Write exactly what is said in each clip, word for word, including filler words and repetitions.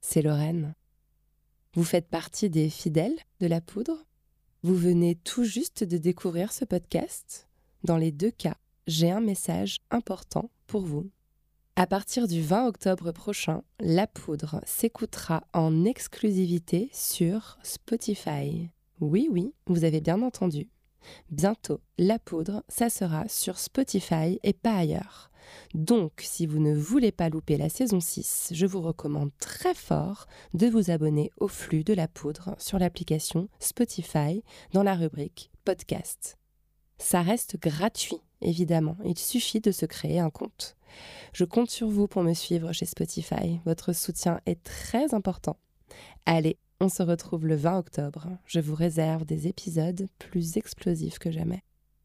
c'est Lorraine. Vous faites partie des fidèles de La Poudre. Vous venez tout juste de découvrir ce podcast. Dans les deux cas, j'ai un message important pour vous. À partir du vingt octobre prochain, La Poudre s'écoutera en exclusivité sur Spotify. Oui, oui, vous avez bien entendu. Bientôt, La Poudre, ça sera sur Spotify et pas ailleurs. Donc, si vous ne voulez pas louper la saison six, je vous recommande très fort de vous abonner au flux de La Poudre sur l'application Spotify dans la rubrique Podcast. Ça reste gratuit, évidemment. Il suffit de se créer un compte. Je compte sur vous pour me suivre chez Spotify. Votre soutien est très important. Allez, on se retrouve le vingt octobre. Je vous réserve des épisodes plus explosifs que jamais.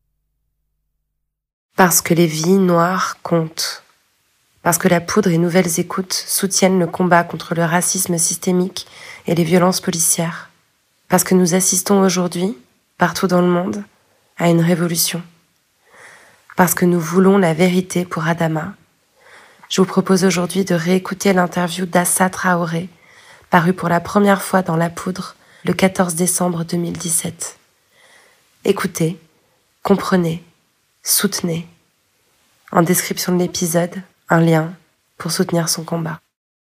Parce que les vies noires comptent. Parce que La Poudre et Nouvelles Écoutes soutiennent le combat contre le racisme systémique et les violences policières. Parce que nous assistons aujourd'hui, partout dans le monde, à une révolution. Parce que nous voulons la vérité pour Adama. Je vous propose aujourd'hui de réécouter l'interview d'Assa Traoré, parue pour la première fois dans La Poudre le quatorze décembre deux mille dix-sept. Écoutez, comprenez, soutenez. En description de l'épisode, un lien pour soutenir son combat.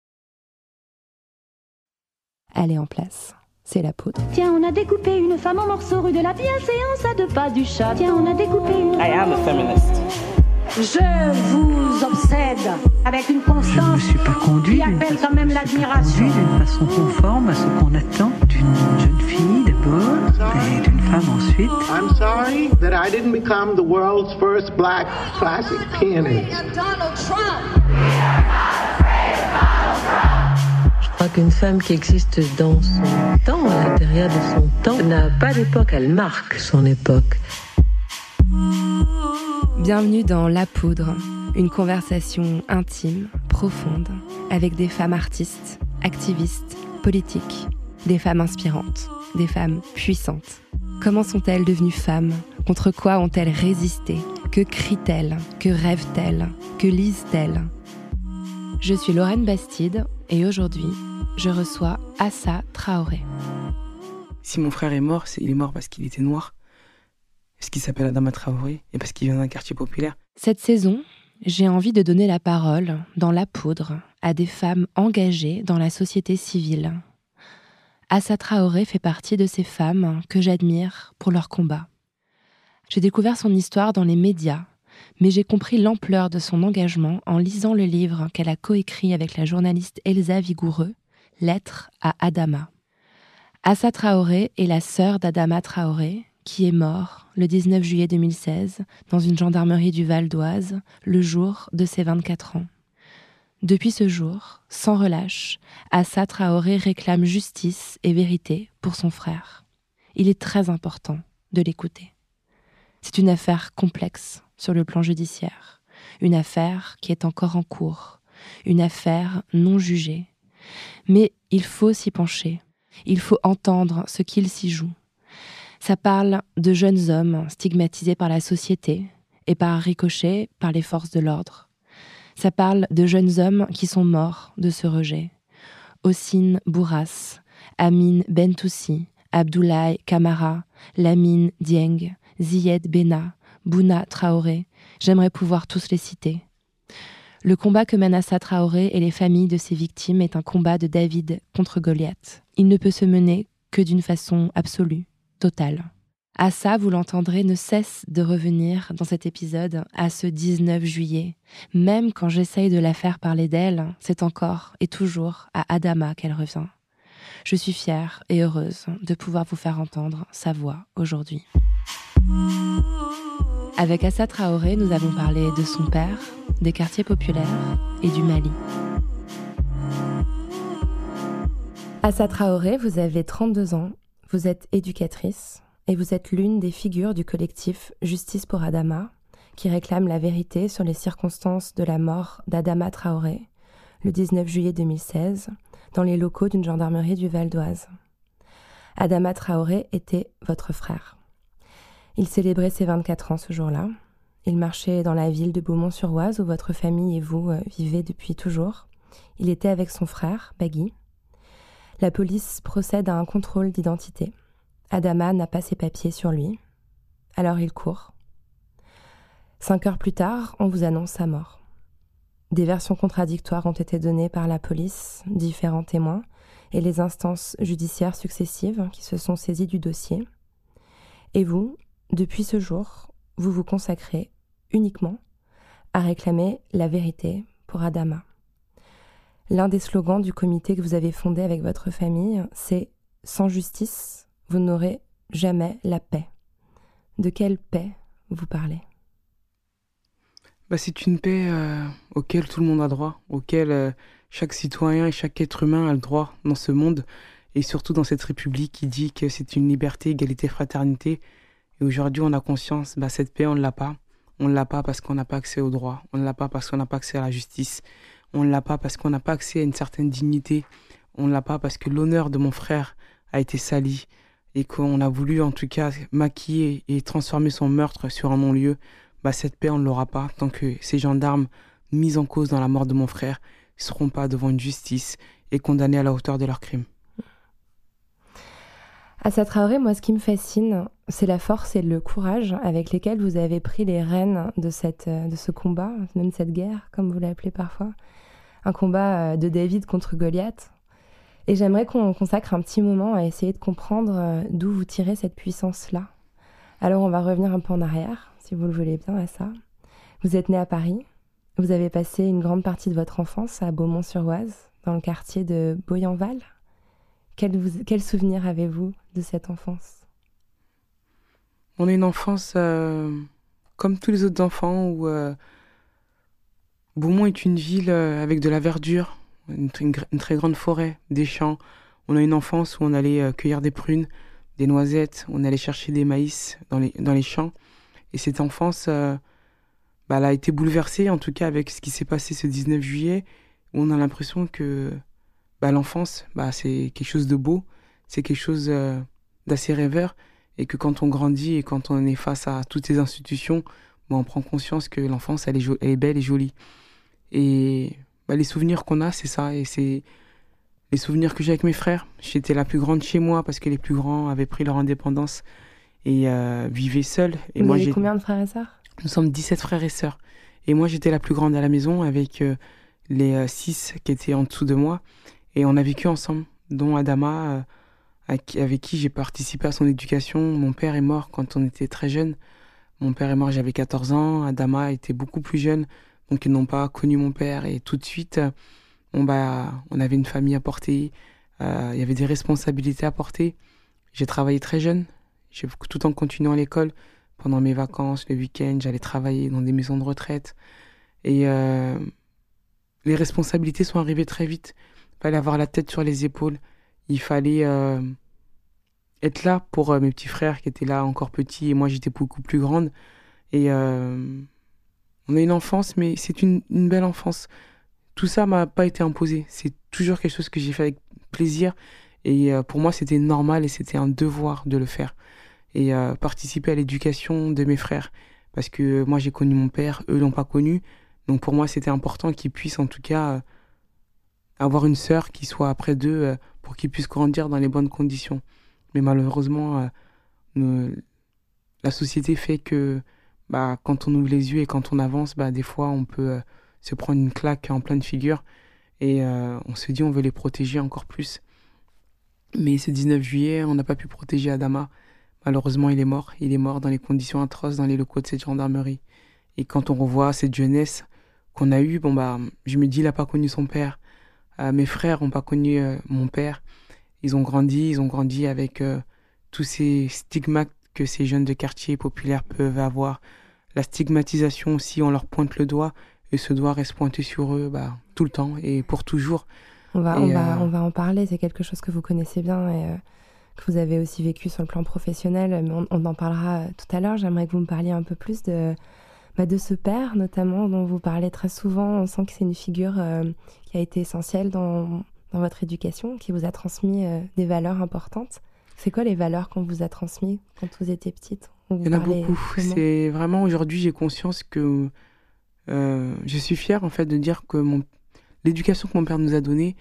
Elle est en place. C'est La Poudre. Tiens, on a découpé une femme en morceaux rue de la bienséance à deux pas du chat. Tiens, on a découpé une... I am a feminist. Je vous obsède avec une constance je ne suis pas conduit qui appelle quand même l'admiration. D'une façon conforme à ce qu'on attend d'une jeune fille d'abord et d'une femme ensuite. I'm sorry that I didn't become the world's first black classic pianist. Donald Trump. Je crois qu'une femme qui existe dans son temps, à l'intérieur de son temps, n'a pas d'époque, elle marque son époque. Bienvenue dans La Poudre, une conversation intime, profonde, avec des femmes artistes, activistes, politiques, des femmes inspirantes, des femmes puissantes. Comment sont-elles devenues femmes? Contre quoi ont-elles résisté? Que crient-elles? Que rêvent-elles? Que lisent-elles? Je suis Lorraine Bastide et aujourd'hui, je reçois Assa Traoré. Si mon frère est mort, c'est, il est mort parce qu'il était noir, parce qu'il s'appelle Adama Traoré et parce qu'il vient d'un quartier populaire. Cette saison, j'ai envie de donner la parole, dans La Poudre, à des femmes engagées dans la société civile. Assa Traoré fait partie de ces femmes que j'admire pour leur combat. J'ai découvert son histoire dans les médias, mais j'ai compris l'ampleur de son engagement en lisant le livre qu'elle a coécrit avec la journaliste Elsa Vigoureux, Lettre à Adama. Assa Traoré est la sœur d'Adama Traoré, qui est mort le dix-neuf juillet deux mille seize dans une gendarmerie du Val d'Oise, le jour de ses vingt-quatre ans. Depuis ce jour, sans relâche, Assa Traoré réclame justice et vérité pour son frère. Il est très important de l'écouter. C'est une affaire complexe sur le plan judiciaire, une affaire qui est encore en cours, une affaire non jugée. Mais il faut s'y pencher, il faut entendre ce qu'il s'y joue. Ça parle de jeunes hommes stigmatisés par la société et par ricochet par les forces de l'ordre. Ça parle de jeunes hommes qui sont morts de ce rejet. Hossein Bourras, Amin Bentoussi, Abdoulaye Kamara, Lamine Dieng, Ziyed Benna, Bouna Traoré, j'aimerais pouvoir tous les citer. Le combat que mène Assa Traoré et les familles de ses victimes est un combat de David contre Goliath. Il ne peut se mener que d'une façon absolue, totale. Assa, vous l'entendrez, ne cesse de revenir dans cet épisode à ce dix-neuf juillet. Même quand j'essaye de la faire parler d'elle, c'est encore et toujours à Adama qu'elle revient. Je suis fière et heureuse de pouvoir vous faire entendre sa voix aujourd'hui. Avec Assa Traoré, nous avons parlé de son père, des quartiers populaires et du Mali. Assa Traoré, vous avez trente-deux ans, vous êtes éducatrice et vous êtes l'une des figures du collectif Justice pour Adama qui réclame la vérité sur les circonstances de la mort d'Adama Traoré le dix-neuf juillet deux mille seize dans les locaux d'une gendarmerie du Val d'Oise. Adama Traoré était votre frère. Il célébrait ses vingt-quatre ans ce jour-là. Il marchait dans la ville de Beaumont-sur-Oise où votre famille et vous euh, vivez depuis toujours. Il était avec son frère, Bagui. La police procède à un contrôle d'identité. Adama n'a pas ses papiers sur lui. Alors il court. Cinq heures plus tard, on vous annonce sa mort. Des versions contradictoires ont été données par la police, différents témoins, et les instances judiciaires successives qui se sont saisies du dossier. Et vous, depuis ce jour, vous vous consacrez uniquement à réclamer la vérité pour Adama. L'un des slogans du comité que vous avez fondé avec votre famille, c'est « Sans justice, vous n'aurez jamais la paix ». De quelle paix vous parlez ? Bah, c'est une paix euh, auquel tout le monde a droit, auquel euh, chaque citoyen et chaque être humain a le droit dans ce monde, et surtout dans cette République qui dit que c'est une liberté, égalité, fraternité. Et aujourd'hui, on a conscience, bah, cette paix, on ne l'a pas. On ne l'a pas parce qu'on n'a pas accès au droit, on ne l'a pas parce qu'on n'a pas accès à la justice, on ne l'a pas parce qu'on n'a pas accès à une certaine dignité, on ne l'a pas parce que l'honneur de mon frère a été sali, et qu'on a voulu en tout cas maquiller et transformer son meurtre sur un non-lieu. Bah, cette paix, on ne l'aura pas tant que ces gendarmes mis en cause dans la mort de mon frère ne seront pas devant une justice et condamnés à la hauteur de leurs crimes. Assa Traoré, moi, ce qui me fascine, c'est la force et le courage avec lesquels vous avez pris les rênes de, cette, de ce combat, même de cette guerre, comme vous l'appelez parfois. Un combat de David contre Goliath. Et j'aimerais qu'on consacre un petit moment à essayer de comprendre d'où vous tirez cette puissance-là. Alors, on va revenir un peu en arrière, si vous le voulez bien, à ça. Vous êtes né à Paris. Vous avez passé une grande partie de votre enfance à Beaumont-sur-Oise, dans le quartier de Boyenval. Quel, vous, quel souvenir avez-vous de cette enfance ? On a une enfance euh, comme tous les autres enfants, où euh, Beaumont est une ville euh, avec de la verdure, une, une, une très grande forêt, des champs. On a une enfance où on allait euh, cueillir des prunes, des noisettes, on allait chercher des maïs dans les, dans les champs. Et cette enfance, euh, bah, elle a été bouleversée, en tout cas avec ce qui s'est passé ce dix-neuf juillet, où on a l'impression que bah, l'enfance, bah, c'est quelque chose de beau, c'est quelque chose euh, d'assez rêveur, et que quand on grandit et quand on est face à toutes ces institutions, bah, on prend conscience que l'enfance, elle est, jo- elle est belle et jolie. Et bah, les souvenirs qu'on a, c'est ça, et c'est les souvenirs que j'ai avec mes frères. J'étais la plus grande chez moi parce que les plus grands avaient pris leur indépendance et euh, vivaient seuls. Et vous moi, avez j'ai... combien de frères et sœurs ? Nous sommes dix-sept frères et sœurs. Et moi, j'étais la plus grande à la maison avec euh, les euh, six qui étaient en dessous de moi. Et on a vécu ensemble, dont Adama, euh, avec, avec qui j'ai participé à son éducation. Mon père est mort quand on était très jeunes. Mon père est mort, j'avais quatorze ans. Adama était beaucoup plus jeune, donc ils n'ont pas connu mon père. Et tout de suite, euh, on, bah, on avait une famille à porter, euh, il y avait des responsabilités à porter. J'ai travaillé très jeune, j'ai, tout en continuant l'école. Pendant mes vacances, le week-end, j'allais travailler dans des maisons de retraite. Et euh, les responsabilités sont arrivées très vite. Il fallait avoir la tête sur les épaules. Il fallait euh, être là pour euh, mes petits frères qui étaient là encore petits et moi j'étais beaucoup plus grande. Et euh, on a une enfance, mais c'est une, une belle enfance. Tout ça m'a pas été imposé. C'est toujours quelque chose que j'ai fait avec plaisir. Et euh, pour moi, c'était normal et c'était un devoir de le faire. Et euh, participer à l'éducation de mes frères. Parce que moi, j'ai connu mon père, eux l'ont pas connu. Donc pour moi, c'était important qu'ils puissent en tout cas euh, avoir une sœur qui soit près d'eux euh, pour qu'ils puissent grandir dans les bonnes conditions. Mais malheureusement, euh, nous, la société fait que bah, quand on ouvre les yeux et quand on avance, bah, des fois, on peut euh, se prendre une claque en pleine figure. Et euh, on se dit on veut les protéger encore plus. Mais ce dix-neuf juillet, on n'a pas pu protéger Adama. Malheureusement, il est mort. Il est mort dans les conditions atroces dans les locaux de cette gendarmerie. Et quand on revoit cette jeunesse qu'on a eue, bon bah, je me dis, il n'a pas connu son père. Euh, mes frères n'ont pas connu euh, mon père. Ils ont grandi, ils ont grandi avec euh, tous ces stigmates que ces jeunes de quartier populaires peuvent avoir. La stigmatisation aussi, on leur pointe le doigt. Et ce doigt reste pointé sur eux bah, tout le temps et pour toujours. On va, et on, euh... va, on va en parler, c'est quelque chose que vous connaissez bien et euh, que vous avez aussi vécu sur le plan professionnel, mais on, on en parlera tout à l'heure. J'aimerais que vous me parliez un peu plus de, bah, de ce père, notamment, dont vous parlez très souvent. On sent que c'est une figure euh, qui a été essentielle dans, dans votre éducation, qui vous a transmis euh, des valeurs importantes. C'est quoi les valeurs qu'on vous a transmises quand vous étiez petite ? Il y en a beaucoup. Comment ? C'est vraiment, aujourd'hui, j'ai conscience que euh, je suis fière, en fait, de dire que mon... l'éducation que mon père nous a donnée,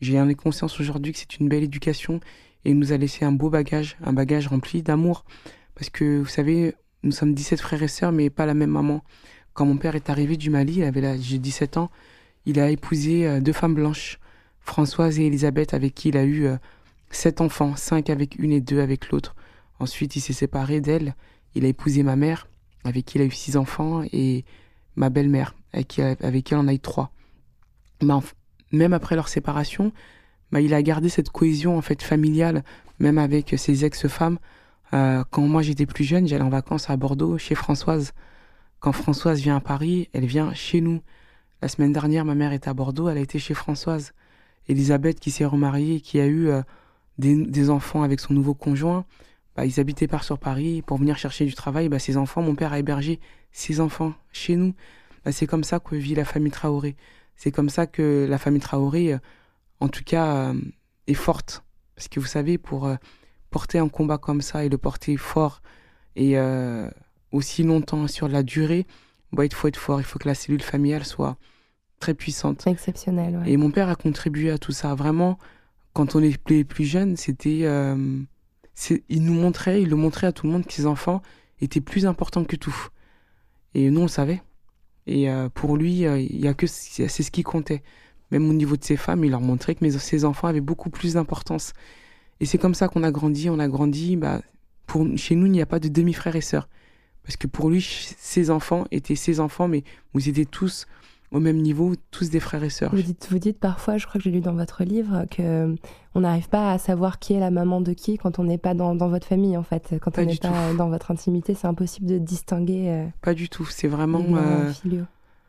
J'ai en ai conscience aujourd'hui que c'est une belle éducation et il nous a laissé un beau bagage, un bagage rempli d'amour. Parce que, vous savez, nous sommes dix-sept frères et sœurs, mais pas la même maman. Quand mon père est arrivé du Mali, il avait l'âge de dix-sept ans, il a épousé euh, deux femmes blanches, Françoise et Elisabeth, avec qui il a eu euh, sept enfants, cinq avec une et deux avec l'autre. Ensuite, il s'est séparé d'elle. Il a épousé ma mère, avec qui il a eu six enfants, et ma belle-mère, avec qui, avec qui il en a eu trois. Mais en, même après leur séparation, bah, il a gardé cette cohésion en fait familiale, même avec ses ex-femmes. Euh, quand moi j'étais plus jeune, j'allais en vacances à Bordeaux, chez Françoise. Quand Françoise vient à Paris, elle vient chez nous. La semaine dernière, ma mère était à Bordeaux, elle a été chez Françoise. Elisabeth, qui s'est remariée, qui a eu euh, des, des enfants avec son nouveau conjoint, bah, ils habitaient par sur Paris. Pour venir chercher du travail, bah, ses enfants, mon père a hébergé ses enfants chez nous. Bah, c'est comme ça que vit la famille Traoré. C'est comme ça que la famille Traoré, euh, en tout cas, euh, est forte. Parce que vous savez, pour euh, porter un combat comme ça et le porter fort et euh, aussi longtemps sur la durée, bah, il faut être fort. Il faut que la cellule familiale soit très puissante. Exceptionnelle, ouais. Et mon père a contribué à tout ça. Vraiment, quand on était plus jeune, c'était, euh, c'est, il nous montrait, il le montrait à tout le monde que ses enfants étaient plus importants que tout. Et nous, on le savait. Et euh, pour lui, euh, il y a que c'est ce qui comptait. Même au niveau de ses femmes, il leur montrait que mes, ses enfants avaient beaucoup plus d'importance. Et c'est comme ça qu'on a grandi. On a grandi. Bah, pour, chez nous, il n'y a pas de demi-frères et sœurs. Parce que pour lui, ses enfants étaient ses enfants, mais vous étiez tous au même niveau, tous des frères et sœurs. Vous dites, vous dites parfois, je crois que j'ai lu dans votre livre, qu'on n'arrive pas à savoir qui est la maman de qui quand on n'est pas dans, dans votre famille, en fait. Quand pas on n'est pas dans votre intimité, c'est impossible de distinguer. Euh, pas du tout, c'est vraiment... les euh... filiaux.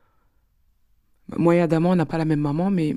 Moi et Adama, on n'a pas la même maman, mais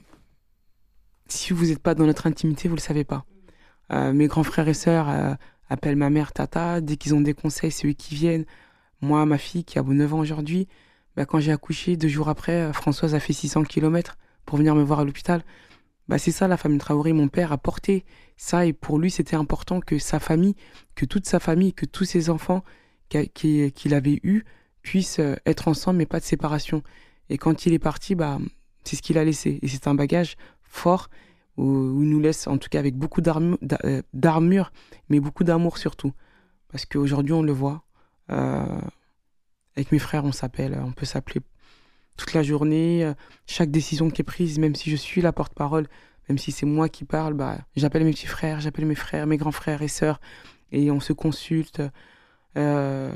si vous n'êtes pas dans notre intimité, vous ne le savez pas. Euh, mes grands frères et sœurs euh, appellent ma mère Tata. Dès qu'ils ont des conseils, c'est eux qui viennent. Moi, ma fille, qui a neuf ans aujourd'hui, bah, quand j'ai accouché, deux jours après, Françoise a fait six cents kilomètres pour venir me voir à l'hôpital. Bah, c'est ça la famille Traoré. Mon père a porté ça et pour lui, c'était important que sa famille, que toute sa famille, que tous ses enfants qu'il qu'il avait eus puissent être ensemble mais pas de séparation. Et quand il est parti, bah, c'est ce qu'il a laissé. Et c'est un bagage fort où, où il nous laisse, en tout cas avec beaucoup d'armure, d'armure mais beaucoup d'amour surtout. Parce qu'aujourd'hui, on le voit. Euh, Avec mes frères, on s'appelle, on peut s'appeler toute la journée. Chaque décision qui est prise, même si je suis la porte-parole, même si c'est moi qui parle, bah, j'appelle mes petits frères, j'appelle mes frères, mes grands frères et sœurs, et on se consulte. Euh,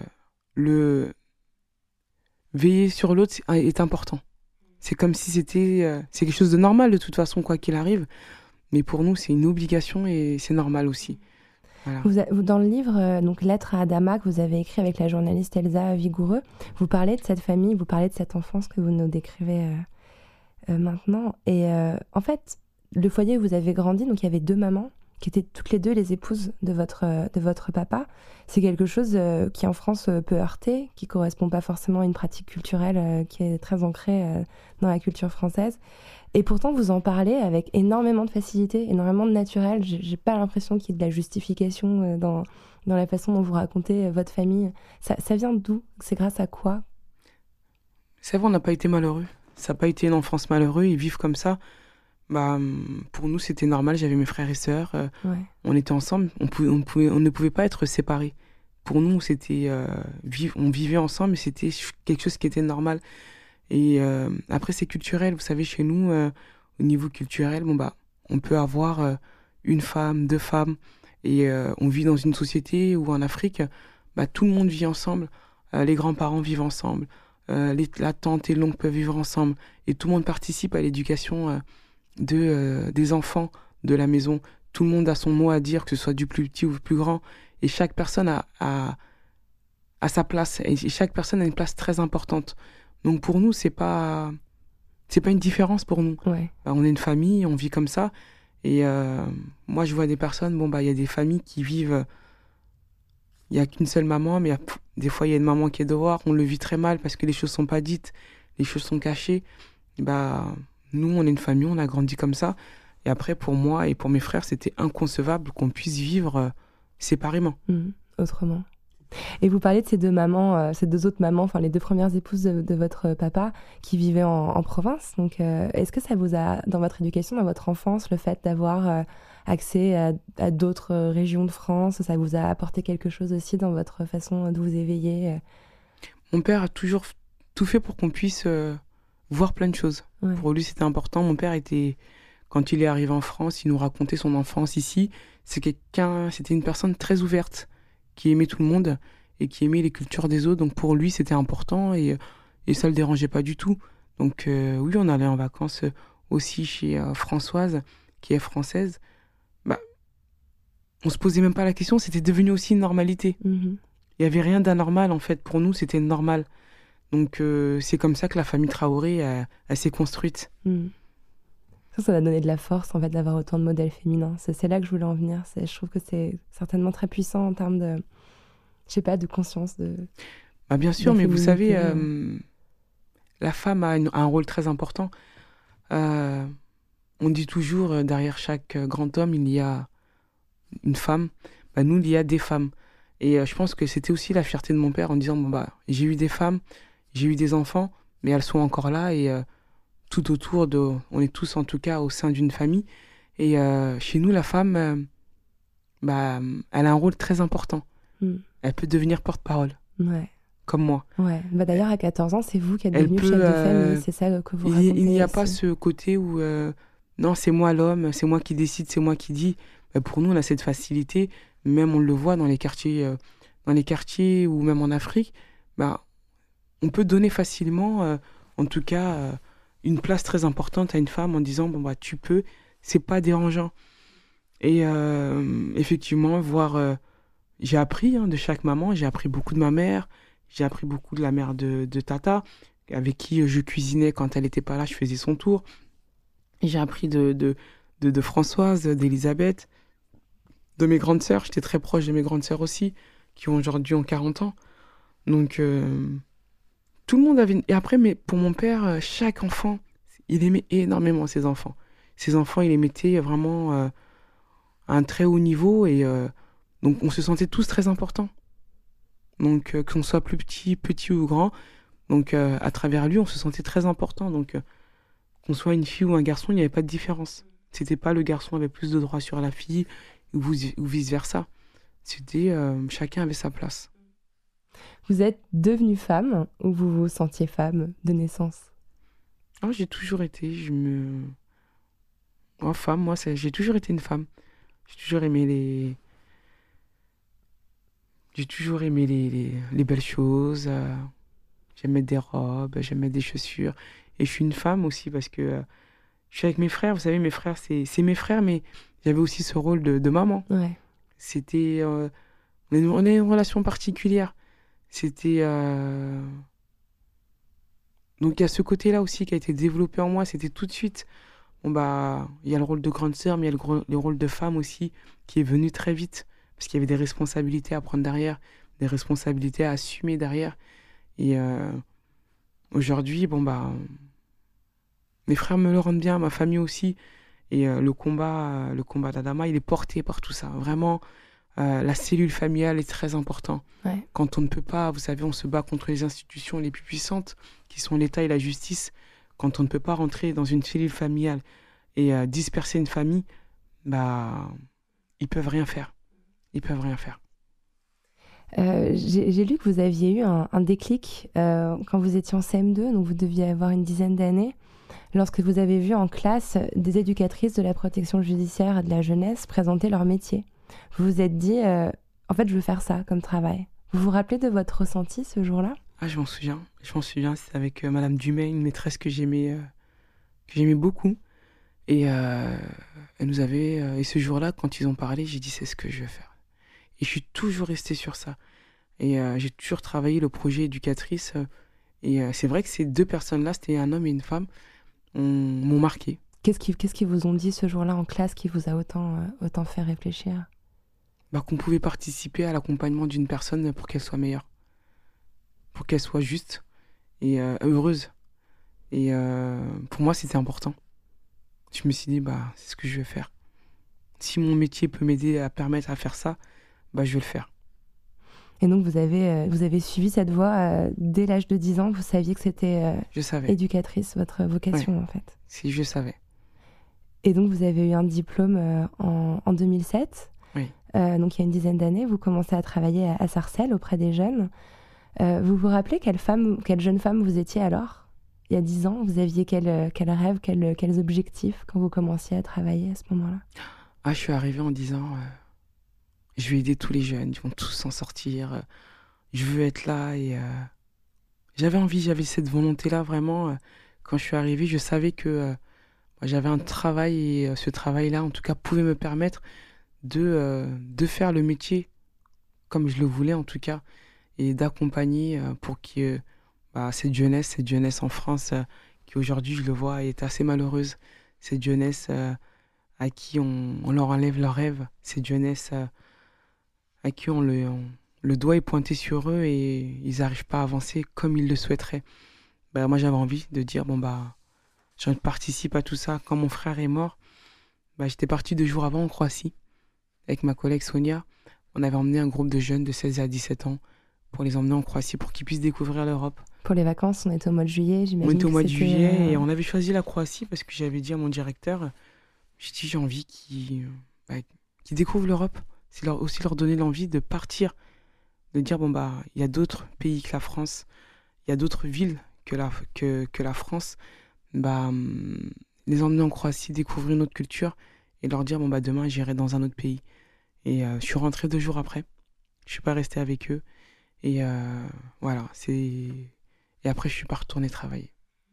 le veiller sur l'autre est, est important. C'est comme si c'était, euh, c'est quelque chose de normal de toute façon, quoi qu'il arrive. Mais pour nous, c'est une obligation et c'est normal aussi. Voilà. Vous, a, vous, dans le livre, euh, donc Lettre à Adama, que vous avez écrit avec la journaliste Elsa Vigoureux, vous parlez de cette famille, vous parlez de cette enfance que vous nous décrivez euh, euh, maintenant. Et euh, en fait, le foyer où vous avez grandi, donc il y avait deux mamans, qui étaient toutes les deux les épouses de votre, euh, de votre papa. C'est quelque chose euh, qui en France euh, peut heurter, qui ne correspond pas forcément à une pratique culturelle euh, qui est très ancrée euh, dans la culture française. Et pourtant, vous en parlez avec énormément de facilité, énormément de naturel. J'ai, j'ai pas l'impression qu'il y ait de la justification dans, dans la façon dont vous racontez votre famille. Ça, ça vient d'où ? C'est grâce à quoi ? C'est vrai, on n'a pas été malheureux. Ça n'a pas été une enfance malheureuse. Ils vivent comme ça. Bah, pour nous, c'était normal. J'avais mes frères et sœurs. Euh, ouais. On était ensemble. On, pouvait, on, pouvait, on ne pouvait pas être séparés. Pour nous, c'était, euh, vive, on vivait ensemble, mais c'était quelque chose qui était normal. Et euh, après, c'est culturel. Vous savez, chez nous, euh, au niveau culturel, bon, bah, on peut avoir euh, une femme, deux femmes. Et euh, on vit dans une société où en Afrique, bah, tout le monde vit ensemble. Euh, les grands-parents vivent ensemble. Euh, les, la tante et l'oncle peuvent vivre ensemble. Et tout le monde participe à l'éducation euh, de, euh, des enfants de la maison. Tout le monde a son mot à dire, que ce soit du plus petit ou du plus grand. Et chaque personne a, a, a sa place. Et chaque personne a une place très importante. Donc pour nous, c'est pas, c'est pas une différence pour nous. Ouais. Bah, on est une famille, on vit comme ça. Et euh, moi, je vois des personnes, bon, bah, il y a des familles qui vivent, il n'y a qu'une seule maman, mais y a, des fois, il y a une maman qui est dehors, on le vit très mal parce que les choses sont pas dites, les choses sont cachées. Et bah, nous, on est une famille, on a grandi comme ça. Et après, pour moi et pour mes frères, c'était inconcevable qu'on puisse vivre euh, séparément. Mmh, autrement. Et vous parlez de ces deux mamans, euh, ces deux autres mamans, enfin les deux premières épouses de, de votre papa qui vivaient en, en province. Donc, euh, est-ce que ça vous a, dans votre éducation, dans votre enfance, le fait d'avoir euh, accès à, à d'autres régions de France, ça vous a apporté quelque chose aussi dans votre façon de vous éveiller? Mon père a toujours tout fait pour qu'on puisse euh, voir plein de choses. Ouais. Pour lui, c'était important. Mon père était, quand il est arrivé en France, il nous racontait son enfance ici. C'est quelqu'un, c'était une personne très ouverte, qui aimait tout le monde et qui aimait les cultures des autres. Donc pour lui, c'était important et, et ça ne le dérangeait pas du tout. Donc euh, oui, on allait en vacances aussi chez euh, Françoise, qui est française. Bah, on se posait même pas la question, c'était devenu aussi une normalité. Mm-hmm. Il n'y avait rien d'anormal, en fait. Pour nous, c'était normal. Donc euh, c'est comme ça que la famille Traoré, euh, elle s'est construite. Mm. Ça, ça va donner de la force, en fait, d'avoir autant de modèles féminins. C'est, c'est là que je voulais en venir. C'est, je trouve que c'est certainement très puissant en termes de, je sais pas, de conscience. De, bah bien sûr, mais vous savez, euh, la femme a, une, a un rôle très important. Euh, on dit toujours, euh, derrière chaque euh, grand homme, il y a une femme. Bah, nous, il y a des femmes. Et euh, je pense que c'était aussi la fierté de mon père en disant, bon, bah, j'ai eu des femmes, j'ai eu des enfants, mais elles sont encore là et... Euh, tout autour de... On est tous, en tout cas, au sein d'une famille. Et euh, chez nous, la femme, euh, bah, elle a un rôle très important. Mm. Elle peut devenir porte-parole. Ouais. Comme moi. Ouais. Bah, d'ailleurs, à quatorze ans, c'est vous qui êtes devenu chef de famille. Euh, c'est ça que vous il, racontez. Il n'y a aussi. Pas ce côté où... Euh, non, c'est moi l'homme, c'est moi qui décide, c'est moi qui dis. Bah, pour nous, on a cette facilité. Même, on le voit dans les quartiers, euh, dans les quartiers ou même en Afrique. Bah, on peut donner facilement, euh, en tout cas... Euh, une place très importante à une femme en disant bon bah tu peux, c'est pas dérangeant. Et euh, effectivement voir euh, j'ai appris hein, de chaque maman, j'ai appris beaucoup de ma mère, j'ai appris beaucoup de la mère de, de Tata avec qui je cuisinais quand elle était pas là, je faisais son tour. Et j'ai appris de, de, de, de Françoise, d'Elisabeth, de mes grandes sœurs, j'étais très proche de mes grandes sœurs aussi qui ont aujourd'hui ont quarante ans. Donc euh, tout le monde avait... Une... Et après, mais pour mon père, chaque enfant, il aimait énormément ses enfants. Ses enfants, il les mettait vraiment euh, à un très haut niveau. Et euh, donc, on se sentait tous très importants. Donc, euh, qu'on soit plus petit, petit ou grand. Donc, euh, à travers lui, on se sentait très important. Donc, euh, qu'on soit une fille ou un garçon, il n'y avait pas de différence. C'était pas le garçon avait plus de droits sur la fille ou, ou vice-versa. C'était... Euh, chacun avait sa place. Vous êtes devenue femme ou vous vous sentiez femme de naissance? Oh, j'ai toujours été, je me... Oh, femme, moi, c'est... j'ai toujours été une femme. J'ai toujours aimé les... J'ai toujours aimé les, les, les belles choses. Euh... J'aime mettre des robes, j'aime mettre des chaussures. Et je suis une femme aussi parce que euh, je suis avec mes frères. Vous savez, mes frères, c'est, c'est mes frères, mais j'avais aussi ce rôle de, de maman. Ouais. C'était... Euh... On a une relation particulière. C'était... Euh... Donc il y a ce côté-là aussi qui a été développé en moi, c'était tout de suite. Bon bah, il y a le rôle de grande sœur, mais il y a le, gro- le rôle de femme aussi qui est venu très vite. Parce qu'il y avait des responsabilités à prendre derrière, des responsabilités à assumer derrière. Et euh... aujourd'hui, bon bah... Mes frères me le rendent bien, ma famille aussi. Et euh, le combat, le combat d'Adama, il est porté par tout ça. Vraiment... Euh, la cellule familiale est très importante. Ouais. Quand on ne peut pas, vous savez, on se bat contre les institutions les plus puissantes, qui sont l'État et la justice. Quand on ne peut pas rentrer dans une cellule familiale et euh, disperser une famille, bah, ils peuvent rien faire. Ils peuvent rien faire. Euh, j'ai, j'ai lu que vous aviez eu un, un déclic euh, quand vous étiez en C M deux, donc vous deviez avoir une dizaine d'années, lorsque vous avez vu en classe des éducatrices de la protection judiciaire et de la jeunesse présenter leur métier. Vous vous êtes dit, euh, en fait, je veux faire ça comme travail. Vous vous rappelez de votre ressenti ce jour-là? Ah, je m'en souviens. Je m'en souviens, c'était avec euh, Madame Dumay, une maîtresse que j'aimais, euh, que j'aimais beaucoup. Et euh, elle nous avait... Euh, et ce jour-là, quand ils ont parlé, j'ai dit, c'est ce que je veux faire. Et je suis toujours restée sur ça. Et euh, j'ai toujours travaillé le projet éducatrice. Euh, et euh, c'est vrai que ces deux personnes-là, c'était un homme et une femme, on, m'ont marqué. Qu'est-ce qu'ils, qu'est-ce qu'ils vous ont dit ce jour-là en classe qui vous a autant, euh, autant fait réfléchir? Bah, qu'on pouvait participer à l'accompagnement d'une personne pour qu'elle soit meilleure, pour qu'elle soit juste et euh, heureuse. Et euh, pour moi, c'était important. Je me suis dit, bah, c'est ce que je vais faire. Si mon métier peut m'aider à permettre à faire ça, bah, je vais le faire. Et donc, vous avez, euh, vous avez suivi cette voie euh, dès l'âge de dix ans. Vous saviez que c'était euh, Je savais. éducatrice, votre vocation, Ouais. en fait. Si, je savais. Et donc, vous avez eu un diplôme euh, en, en deux mille sept. Oui. Euh, donc, il y a une dizaine d'années. Vous commencez à travailler à, à Sarcelles auprès des jeunes. Euh, vous vous rappelez quelle, femme, quelle jeune femme vous étiez alors ? Il y a dix ans, vous aviez quel, quel rêve, quel, quels objectifs quand vous commenciez à travailler à ce moment-là ? Ah, je suis arrivée en disant, euh, je vais aider tous les jeunes, ils vont tous s'en sortir. euh, je veux être là et euh, j'avais envie, j'avais cette volonté-là vraiment. euh, quand je suis arrivée, je savais que euh, moi, j'avais un travail et euh, ce travail-là, en tout cas, pouvait me permettre de, euh, de faire le métier comme je le voulais en tout cas et d'accompagner euh, pour que euh, bah, cette jeunesse, cette jeunesse en France euh, qui aujourd'hui, je le vois, est assez malheureuse. Cette jeunesse euh, à qui on, on leur enlève leurs rêves, cette jeunesse euh, à qui on le, on- le doigt est pointé sur eux et ils n'arrivent pas à avancer comme ils le souhaiteraient. Bah, moi, j'avais envie de dire, bon, bah, je participe à tout ça. Quand mon frère est mort, bah, j'étais parti deux jours avant en Croatie avec ma collègue Sonia. On avait emmené un groupe de jeunes de seize à dix-sept ans pour les emmener en Croatie pour qu'ils puissent découvrir l'Europe. Pour les vacances, on était au mois de juillet, On j'imagine. était au que mois de c'était, juillet euh, et on avait choisi la Croatie parce que j'avais dit à mon directeur, j'ai dit j'ai envie qu'ils bah, qu'ils découvrent l'Europe. C'est leur, aussi leur donner l'envie de partir, de dire bon bah il y a d'autres pays que la France, il y a d'autres villes que la, que, que la France. Bah, hum, les emmener en Croatie, découvrir une autre culture et leur dire bon bah demain j'irai dans un autre pays. Et euh, je suis rentré deux jours après. Je suis pas resté avec eux. Et euh, voilà, c'est. Et après, je suis pas retourné travailler.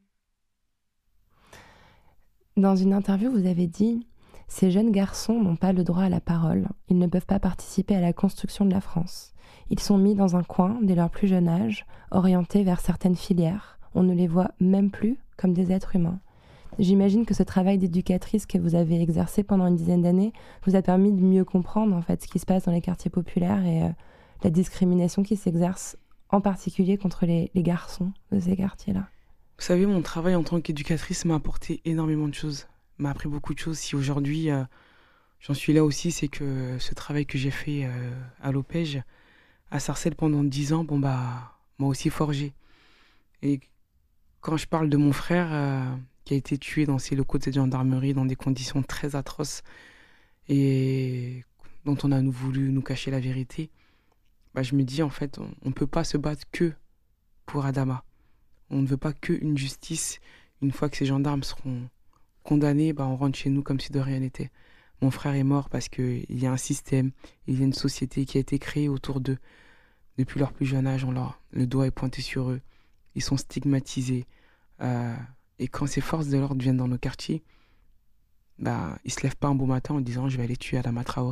Dans une interview, vous avez dit « Ces jeunes garçons n'ont pas le droit à la parole. Ils ne peuvent pas participer à la construction de la France. Ils sont mis dans un coin dès leur plus jeune âge, orientés vers certaines filières. On ne les voit même plus comme des êtres humains. » J'imagine que ce travail d'éducatrice que vous avez exercé pendant une dizaine d'années vous a permis de mieux comprendre en fait ce qui se passe dans les quartiers populaires et euh, la discrimination qui s'exerce en particulier contre les, les garçons de ces quartiers-là. Vous savez, mon travail en tant qu'éducatrice m'a apporté énormément de choses. M'a appris beaucoup de choses. Si aujourd'hui, euh, j'en suis là aussi, c'est que ce travail que j'ai fait euh, à l'Opège, à Sarcelles pendant dix ans, bon bah, m'a aussi forgé. Et quand je parle de mon frère euh, qui a été tué dans ces locaux de cette gendarmerie dans des conditions très atroces et dont on a nous voulu nous cacher la vérité, bah, je me dis en fait, on ne peut pas se battre que pour Adama. On ne veut pas qu'une justice. Une fois que ces gendarmes seront condamnés, bah, on rentre chez nous comme si de rien n'était. Mon frère est mort parce qu'il y a un système, il y a une société qui a été créée autour d'eux. Depuis leur plus jeune âge, on leur, le doigt est pointé sur eux. Ils sont stigmatisés. Euh, et quand ces forces de l'ordre viennent dans nos quartiers, bah, ils ne se lèvent pas un beau matin en disant « je vais aller tuer Adama Traoré ».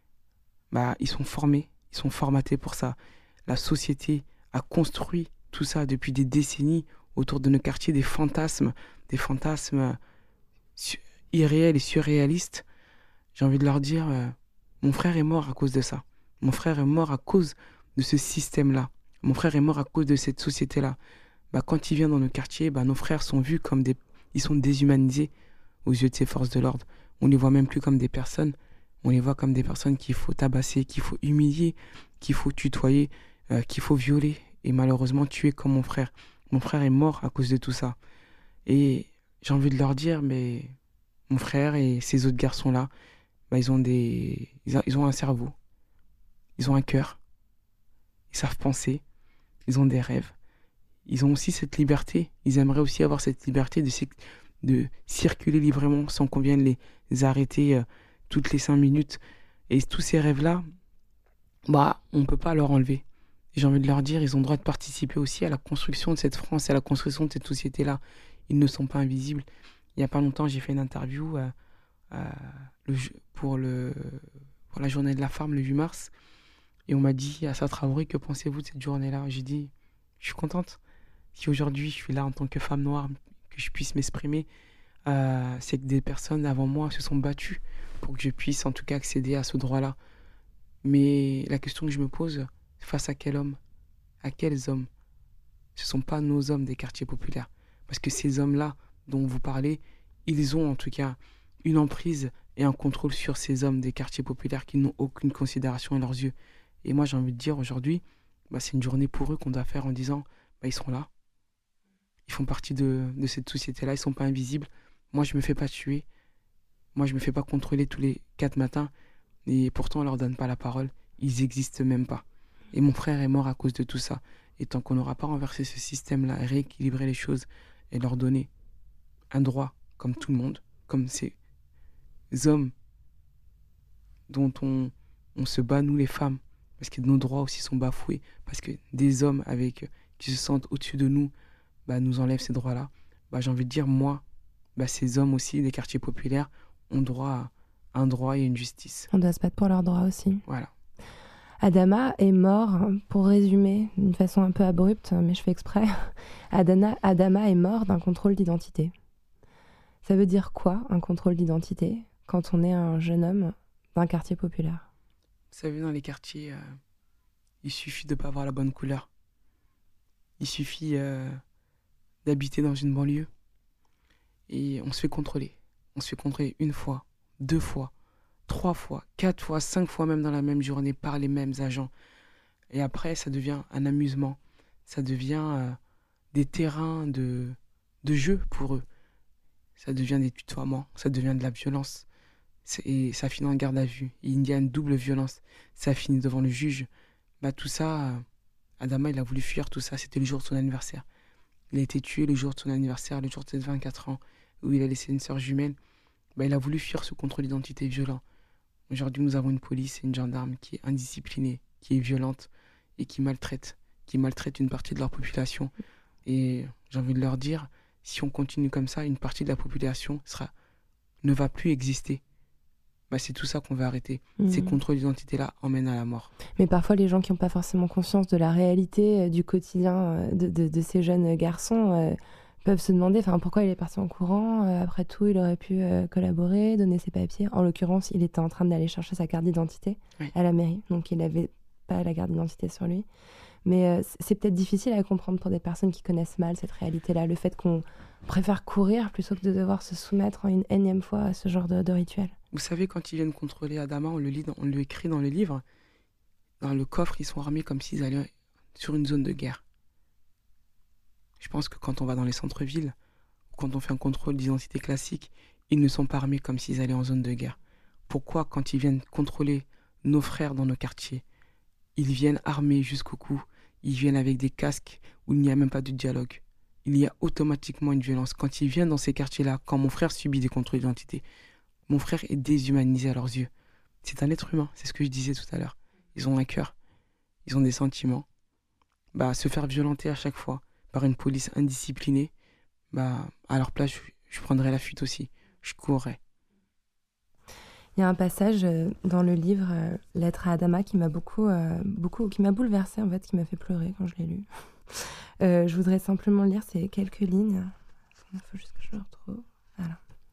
Bah, ils sont formés, ils sont formatés pour ça. La société a construit tout ça depuis des décennies autour de nos quartiers, des fantasmes, des fantasmes su- irréels et surréalistes. J'ai envie de leur dire, euh, mon frère est mort à cause de ça. Mon frère est mort à cause de ce système-là. Mon frère est mort à cause de cette société-là. Bah, quand il vient dans nos quartiers, bah, nos frères sont vus comme des... Ils sont déshumanisés aux yeux de ces forces de l'ordre. On les voit même plus comme des personnes. On les voit comme des personnes qu'il faut tabasser, qu'il faut humilier, qu'il faut tutoyer, euh, qu'il faut violer et malheureusement tuer comme mon frère. Mon frère est mort à cause de tout ça. Et j'ai envie de leur dire, mais mon frère et ces autres garçons-là, bah, ils ont des... Ils, a... ils ont un cerveau. Ils ont un cœur. Ils savent penser. Ils ont des rêves. Ils ont aussi cette liberté. Ils aimeraient aussi avoir cette liberté de, de circuler librement sans qu'on vienne les arrêter euh, toutes les cinq minutes. Et tous ces rêves-là, bah, on ne peut pas leur enlever. Et j'ai envie de leur dire, ils ont le droit de participer aussi à la construction de cette France et à la construction de cette société-là. Ils ne sont pas invisibles. Il n'y a pas longtemps, j'ai fait une interview euh, euh, le, pour, le, pour la journée de la femme, le huit mars. Et on m'a dit, Assa Traoré, que pensez-vous de cette journée-là ? J'ai dit, je suis contente. Si aujourd'hui je suis là en tant que femme noire, que je puisse m'exprimer, euh, c'est que des personnes avant moi se sont battues pour que je puisse en tout cas accéder à ce droit-là. Mais la question que je me pose, face à quel homme ? À quels hommes ? Ce ne sont pas nos hommes des quartiers populaires. Parce que ces hommes-là dont vous parlez, ils ont en tout cas une emprise et un contrôle sur ces hommes des quartiers populaires qui n'ont aucune considération à leurs yeux. Et moi, j'ai envie de dire aujourd'hui, bah, c'est une journée pour eux qu'on doit faire en disant, bah, ils sont là. Ils font partie de, de cette société-là, ils ne sont pas invisibles. Moi, je ne me fais pas tuer. Moi, je ne me fais pas contrôler tous les quatre matins. Et pourtant, on ne leur donne pas la parole. Ils n'existent même pas. Et mon frère est mort à cause de tout ça. Et tant qu'on n'aura pas renversé ce système-là, rééquilibré les choses et leur donner un droit comme tout le monde, comme ces hommes dont on, on se bat, nous les femmes, parce que nos droits aussi sont bafoués, parce que des hommes avec, qui se sentent au-dessus de nous bah, nous enlèvent ces droits-là, bah, j'ai envie de dire, moi, bah, ces hommes aussi des quartiers populaires ont droit à un droit et une justice. On doit se battre pour leurs droits aussi. Voilà. Adama est mort, pour résumer d'une façon un peu abrupte, mais je fais exprès, Adana, Adama est mort d'un contrôle d'identité. Ça veut dire quoi, un contrôle d'identité, quand on est un jeune homme d'un quartier populaire? Vous savez, dans les quartiers, euh, il suffit de ne pas avoir la bonne couleur. Il suffit euh, d'habiter dans une banlieue. Et on se fait contrôler. On se fait contrôler une fois, deux fois, trois fois, quatre fois, cinq fois même dans la même journée par les mêmes agents. Et après, ça devient un amusement. Ça devient euh, des terrains de, de jeu pour eux. Ça devient des tutoiements. Ça devient de la violence. C'est, et ça finit en garde à vue. Il y a une double violence. Ça finit devant le juge. Bah, tout ça, euh, Adama, il a voulu fuir tout ça. C'était le jour de son anniversaire. Il a été tué le jour de son anniversaire, le jour de ses vingt-quatre ans, où il a laissé une sœur jumelle. Bah, il a voulu fuir ce contrôle d'identité violent. Aujourd'hui, nous avons une police et une gendarme qui est indisciplinée, qui est violente et qui maltraite, qui maltraite une partie de leur population. Et j'ai envie de leur dire, si on continue comme ça, une partie de la population sera, ne va plus exister. Bah, c'est tout ça qu'on veut arrêter. Mmh. Ces contrôles d'identité-là emmènent à la mort. Mais parfois, les gens qui n'ont pas forcément conscience de la réalité euh, du quotidien euh, de, de, de ces jeunes garçons euh, peuvent se demander pourquoi il est parti en courant. Euh, après tout, il aurait pu euh, collaborer, donner ses papiers. En l'occurrence, il était en train d'aller chercher sa carte d'identité oui. à la mairie. Donc, il n'avait pas la carte d'identité sur lui. Mais euh, c'est peut-être difficile à comprendre pour des personnes qui connaissent mal cette réalité-là. Le fait qu'on préfère courir plutôt que de devoir se soumettre une énième fois à ce genre de, de rituel. Vous savez, quand ils viennent contrôler Adama, on le lit, dans, on le écrit dans le livre, dans le coffre, ils sont armés comme s'ils allaient sur une zone de guerre. Je pense que quand on va dans les centres-villes, ou quand on fait un contrôle d'identité classique, ils ne sont pas armés comme s'ils allaient en zone de guerre. Pourquoi, quand ils viennent contrôler nos frères dans nos quartiers, ils viennent armés jusqu'au cou, ils viennent avec des casques où il n'y a même pas de dialogue. Il y a automatiquement une violence. Quand ils viennent dans ces quartiers-là, quand mon frère subit des contrôles d'identité, mon frère est déshumanisé à leurs yeux. C'est un être humain, c'est ce que je disais tout à l'heure. Ils ont un cœur, ils ont des sentiments. Bah, se faire violenter à chaque fois par une police indisciplinée, bah, à leur place, je, je prendrais la fuite aussi. Je courrais. Il y a un passage dans le livre euh, Lettre à Adama qui m'a beaucoup, euh, beaucoup, qui m'a bouleversée en fait, qui m'a fait pleurer quand je l'ai lu. euh, je voudrais simplement lire ces quelques lignes. Il faut juste que je le retrouve. Voilà.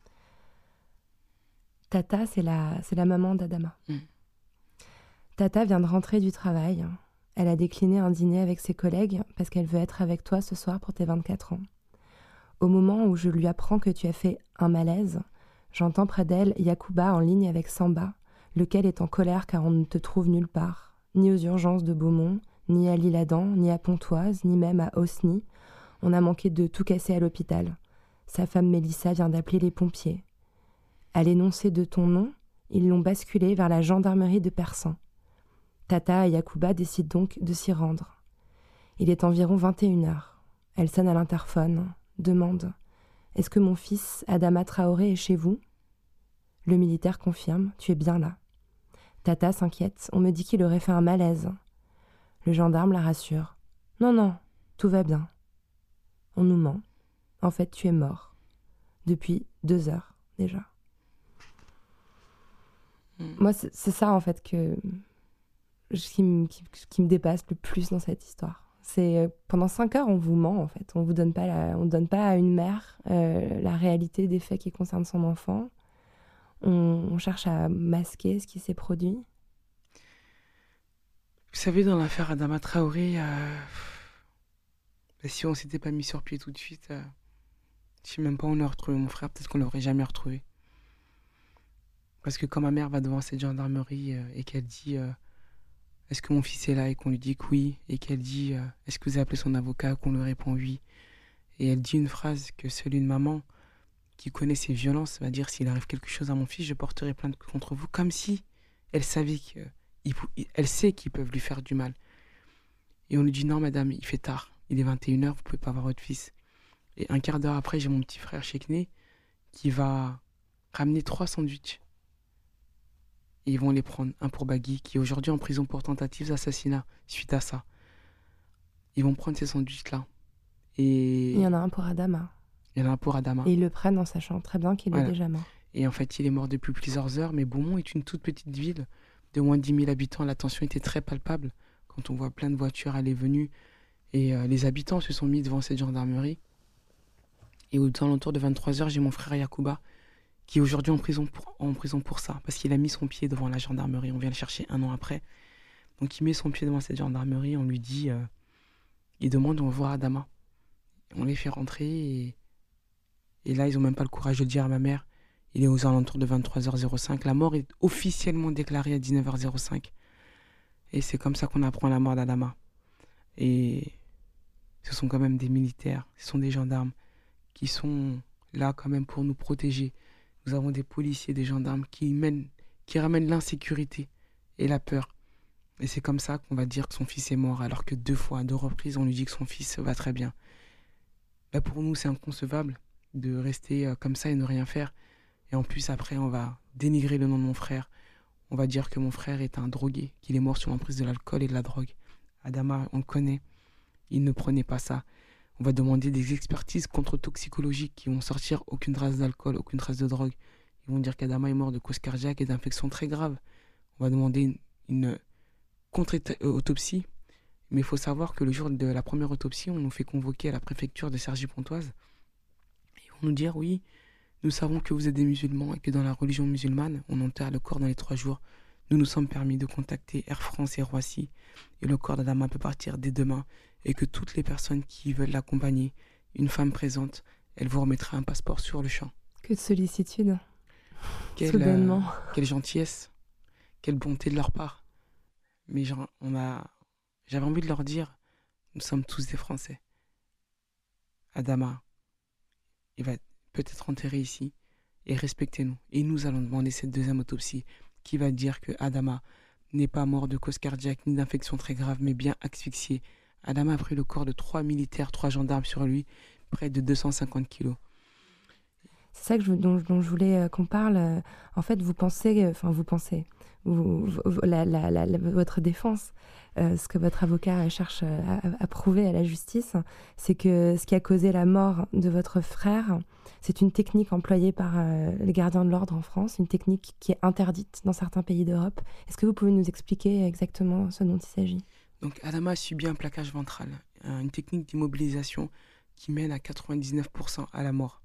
Tata, c'est la, c'est la maman d'Adama. Mm. Tata vient de rentrer du travail. Elle a décliné un dîner avec ses collègues parce qu'elle veut être avec toi ce soir pour tes vingt-quatre ans. Au moment où je lui apprends que tu as fait un malaise, j'entends près d'elle Yacouba en ligne avec Samba, lequel est en colère car on ne te trouve nulle part, ni aux urgences de Beaumont, ni à l'Isle-Adam, ni à Pontoise, ni même à Osny. On a manqué de tout casser à l'hôpital. Sa femme Mélissa vient d'appeler les pompiers. À l'énoncé de ton nom, ils l'ont basculé vers la gendarmerie de Persan. Tata et Yacouba décident donc de s'y rendre. Il est environ vingt et une heures. Elle sonne à l'interphone, demande « Est-ce que mon fils, Adama Traoré, est chez vous ?» Le militaire confirme « Tu es bien là ». Tata s'inquiète, on me dit qu'il aurait fait un malaise. Le gendarme la rassure « Non, non, tout va bien ». On nous ment. En fait, tu es mort. Depuis deux heures, déjà. Mmh. Moi, c'est, c'est ça, en fait, que, qui, me, qui, qui me dépasse le plus dans cette histoire. C'est euh, pendant cinq heures, on vous ment, en fait. On vous donne pas la, on donne pas à une mère euh, la réalité des faits qui concernent son enfant. On, on cherche à masquer ce qui s'est produit. Vous savez, dans l'affaire Adama Traoré, euh, bah, si on s'était pas mis sur pied tout de suite, euh, je sais même pas où on a retrouvé mon frère. Peut-être qu'on l'aurait jamais retrouvé. Parce que quand ma mère va devant cette gendarmerie euh, et qu'elle dit euh, est-ce que mon fils est là et qu'on lui dit que oui, et qu'elle dit euh, est-ce que vous avez appelé son avocat, qu'on lui répond oui. Et elle dit une phrase que seule une maman qui connaît ces violences va dire s'il arrive quelque chose à mon fils, je porterai plainte contre vous, comme si elle savait que, il, elle sait qu'ils peuvent lui faire du mal. Et on lui dit non madame, il fait tard, il est vingt et une heures, vous pouvez pas voir votre fils. Et un quart d'heure après, j'ai mon petit frère Chekné qui va ramener trois sandwichs. Et ils vont les prendre, un pour Bagui, qui est aujourd'hui en prison pour tentative d'assassinat, suite à ça. Ils vont prendre ces sandwichs-là. Et il y en a un pour Adama. Il y en a un pour Adama. Et ils le prennent en sachant très bien qu'il voilà. est déjà mort. Et en fait, il est mort depuis plusieurs heures, mais Beaumont est une toute petite ville de moins de dix mille habitants. La tension était très palpable quand on voit plein de voitures aller et venues. Et euh, les habitants se sont mis devant cette gendarmerie. Et aux alentours de vingt-trois heures, j'ai mon frère Yacouba, qui est aujourd'hui en prison, pour, en prison pour ça, parce qu'il a mis son pied devant la gendarmerie. On vient le chercher un an après. Donc il met son pied devant cette gendarmerie, on lui dit, euh, il demande, on va voir Adama. On les fait rentrer et, et là, ils n'ont même pas le courage de le dire à ma mère. Il est aux alentours de vingt-trois heures cinq. La mort est officiellement déclarée à dix-neuf heures cinq. Et c'est comme ça qu'on apprend la mort d'Adama. Et ce sont quand même des militaires, ce sont des gendarmes qui sont là quand même pour nous protéger. Nous avons des policiers, des gendarmes qui, mènent, qui ramènent l'insécurité et la peur. Et c'est comme ça qu'on va dire que son fils est mort, alors que deux fois, à deux reprises, on lui dit que son fils va très bien. Là, pour nous, c'est inconcevable de rester comme ça et ne rien faire. Et en plus, après, on va dénigrer le nom de mon frère. On va dire que mon frère est un drogué, qu'il est mort sous l'emprise de l'alcool et de la drogue. Adama, on le connaît, il ne prenait pas ça. On va demander des expertises contre-toxicologiques qui vont sortir aucune trace d'alcool, aucune trace de drogue. Ils vont dire qu'Adama est mort de cause cardiaque et d'infections très graves. On va demander une, une contre-autopsie. Mais il faut savoir que le jour de la première autopsie, on nous fait convoquer à la préfecture de Cergy-Pontoise. Ils vont nous dire, oui, nous savons que vous êtes des musulmans et que dans la religion musulmane, on enterre le corps dans les trois jours. Nous nous sommes permis de contacter Air France et Roissy. Et le corps d'Adama peut partir dès demain. Et que toutes les personnes qui veulent l'accompagner, une femme présente, elle vous remettra un passeport sur le champ. Que de sollicitude. Quelle, Soudainement. Euh, quelle gentillesse. Quelle bonté de leur part. Mais genre, on a... j'avais envie de leur dire, nous sommes tous des Français. Adama, il va peut-être enterré ici. Et respectez-nous. Et nous allons demander cette deuxième autopsie qui va dire que Adama n'est pas mort de cause cardiaque ni d'infection très grave, mais bien asphyxié. Adama a pris le corps de trois militaires, trois gendarmes sur lui, près de deux cent cinquante kilos. C'est ça que je, dont, dont je voulais euh, qu'on parle. Euh, en fait, vous pensez, enfin euh, vous pensez, vous, vous, la, la, la, la, votre défense, euh, ce que votre avocat cherche à, à prouver à la justice, c'est que ce qui a causé la mort de votre frère, c'est une technique employée par euh, les gardiens de l'ordre en France, une technique qui est interdite dans certains pays d'Europe. Est-ce que vous pouvez nous expliquer exactement ce dont il s'agit ? Donc Adama a subi un plaquage ventral, une technique d'immobilisation qui mène à quatre-vingt-dix-neuf pour cent à la mort.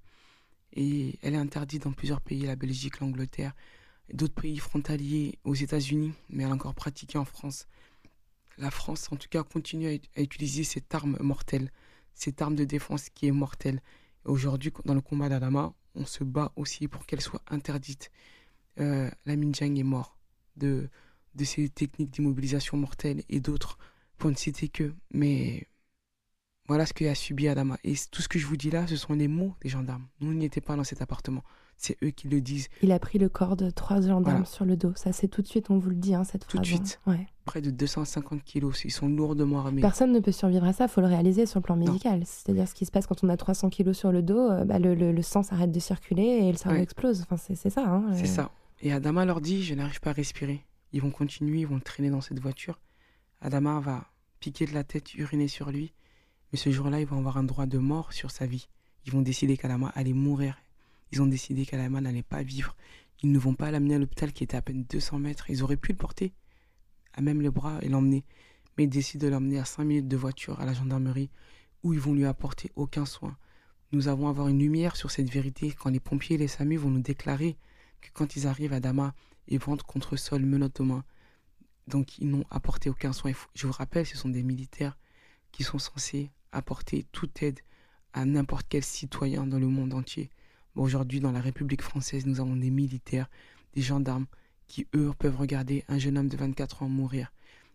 Et elle est interdite dans plusieurs pays, la Belgique, l'Angleterre, d'autres pays frontaliers aux États-Unis, mais elle est encore pratiquée en France. La France, en tout cas, continue à, à utiliser cette arme mortelle, cette arme de défense qui est mortelle. Et aujourd'hui, dans le combat d'Adama, on se bat aussi pour qu'elle soit interdite. Euh, Lamine Diagne est mort de... de ces techniques d'immobilisation mortelle et d'autres, pour ne citer que. Mais voilà ce qu'a subi Adama. Et tout ce que je vous dis là, ce sont les mots des gendarmes. Nous, n'y étions pas dans cet appartement. C'est eux qui le disent. Il a pris le corps de trois gendarmes voilà. sur le dos. Ça, c'est tout de suite, on vous le dit, hein, cette tout phrase. Tout de suite. Hein. Ouais. Près de deux cent cinquante kilos. Ils sont lourdement armés. Personne ne peut survivre à ça. Il faut le réaliser sur le plan médical. Non. C'est-à-dire ce qui se passe quand on a trois cents kilos sur le dos, euh, bah, le, le, le sang s'arrête de circuler et le cerveau ouais. explose. Enfin, c'est, c'est ça. Hein, c'est euh... ça. Et Adama leur dit, je n'arrive pas à respirer. Ils vont continuer, ils vont le traîner dans cette voiture. Adama va piquer de la tête, uriner sur lui. Mais ce jour-là, ils vont avoir un droit de mort sur sa vie. Ils vont décider qu'Adama allait mourir. Ils ont décidé qu'Adama n'allait pas vivre. Ils ne vont pas l'amener à l'hôpital qui était à peine deux cents mètres. Ils auraient pu le porter à même le bras et l'emmener. Mais ils décident de l'emmener à cinq minutes de voiture à la gendarmerie où ils vont lui apporter aucun soin. Nous avons avoir une lumière sur cette vérité quand les pompiers et les SAMU vont nous déclarer que quand ils arrivent, Adama est ventre contre sol, menottes aux mains. Donc ils n'ont apporté aucun soin. Je vous rappelle, ce sont des militaires qui sont censés apporter toute aide à n'importe quel citoyen dans le monde entier. Bon, aujourd'hui, dans la République française, nous avons des militaires, des gendarmes qui, eux, peuvent regarder un jeune homme de vingt-quatre ans mourir.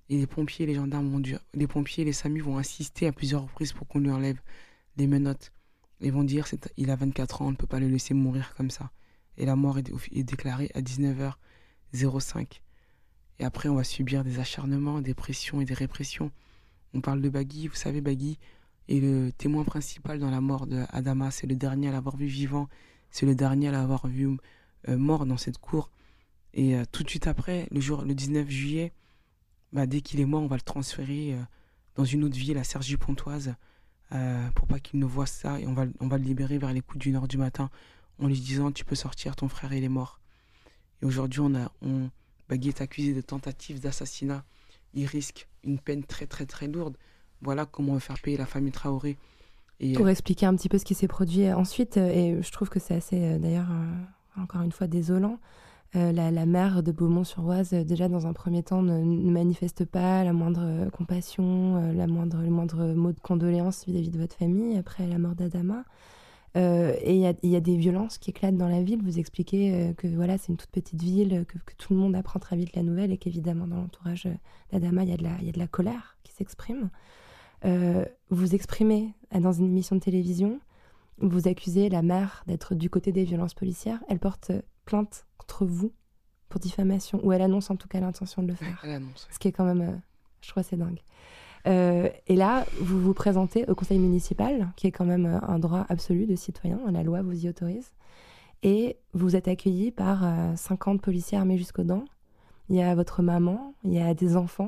Et les pompiers et les gendarmes vont dire, les pompiers et les S A M U vont insister à plusieurs reprises pour qu'on lui enlève les menottes. Ils vont dire, c'est, il a vingt-quatre ans, on ne peut pas le laisser mourir comme ça. Et la mort est, est déclarée à dix-neuf heures cinq. Et après, on va subir des acharnements, des pressions et des répressions. On parle de Bagui, vous savez, Bagui est le témoin principal dans la mort d'Adama. C'est le dernier à l'avoir vu vivant, c'est le dernier à l'avoir vu euh, mort dans cette cour. Et euh, tout de suite après, le, jour, le dix-neuf juillet, bah, dès qu'il est mort, on va le transférer euh, dans une autre ville, à Cergy-Pontoise, euh, pour pas qu'il ne voie ça. Et on va, on va le libérer vers les coups d'une heure du matin, en lui disant « Tu peux sortir, ton frère, il est mort ». Et aujourd'hui, on a, on, Bagui est accusé de tentative d'assassinat. Il risque une peine très, très, très lourde. Voilà comment on va faire payer la famille Traoré. Et pour euh... expliquer un petit peu ce qui s'est produit ensuite, et je trouve que c'est assez, d'ailleurs, euh, encore une fois, désolant. Euh, la, la mère de Beaumont-sur-Oise, euh, déjà dans un premier temps, ne, ne manifeste pas la moindre euh, compassion, euh, la moindre, le moindre mot de condoléance vis-à-vis de votre famille après la mort d'Adama. Euh, et il y, y a des violences qui éclatent dans la ville. Vous expliquez euh, que voilà, c'est une toute petite ville, que, que tout le monde apprend très vite la nouvelle et qu'évidemment, dans l'entourage d'Adama, il y a de la, y a de la colère qui s'exprime. Euh, vous exprimez dans une émission de télévision, vous accusez la mère d'être du côté des violences policières. Elle porte plainte contre vous pour diffamation, ou elle annonce en tout cas l'intention de le faire. Elle annonce. Ce qui est quand même, euh, je trouve, c'est dingue. Euh, et là, vous vous présentez au conseil municipal, qui est quand même un droit absolu de citoyen, la loi vous y autorise, et vous êtes accueilli par euh, cinquante policiers armés jusqu'aux dents. Il y a votre maman, il y a des enfants,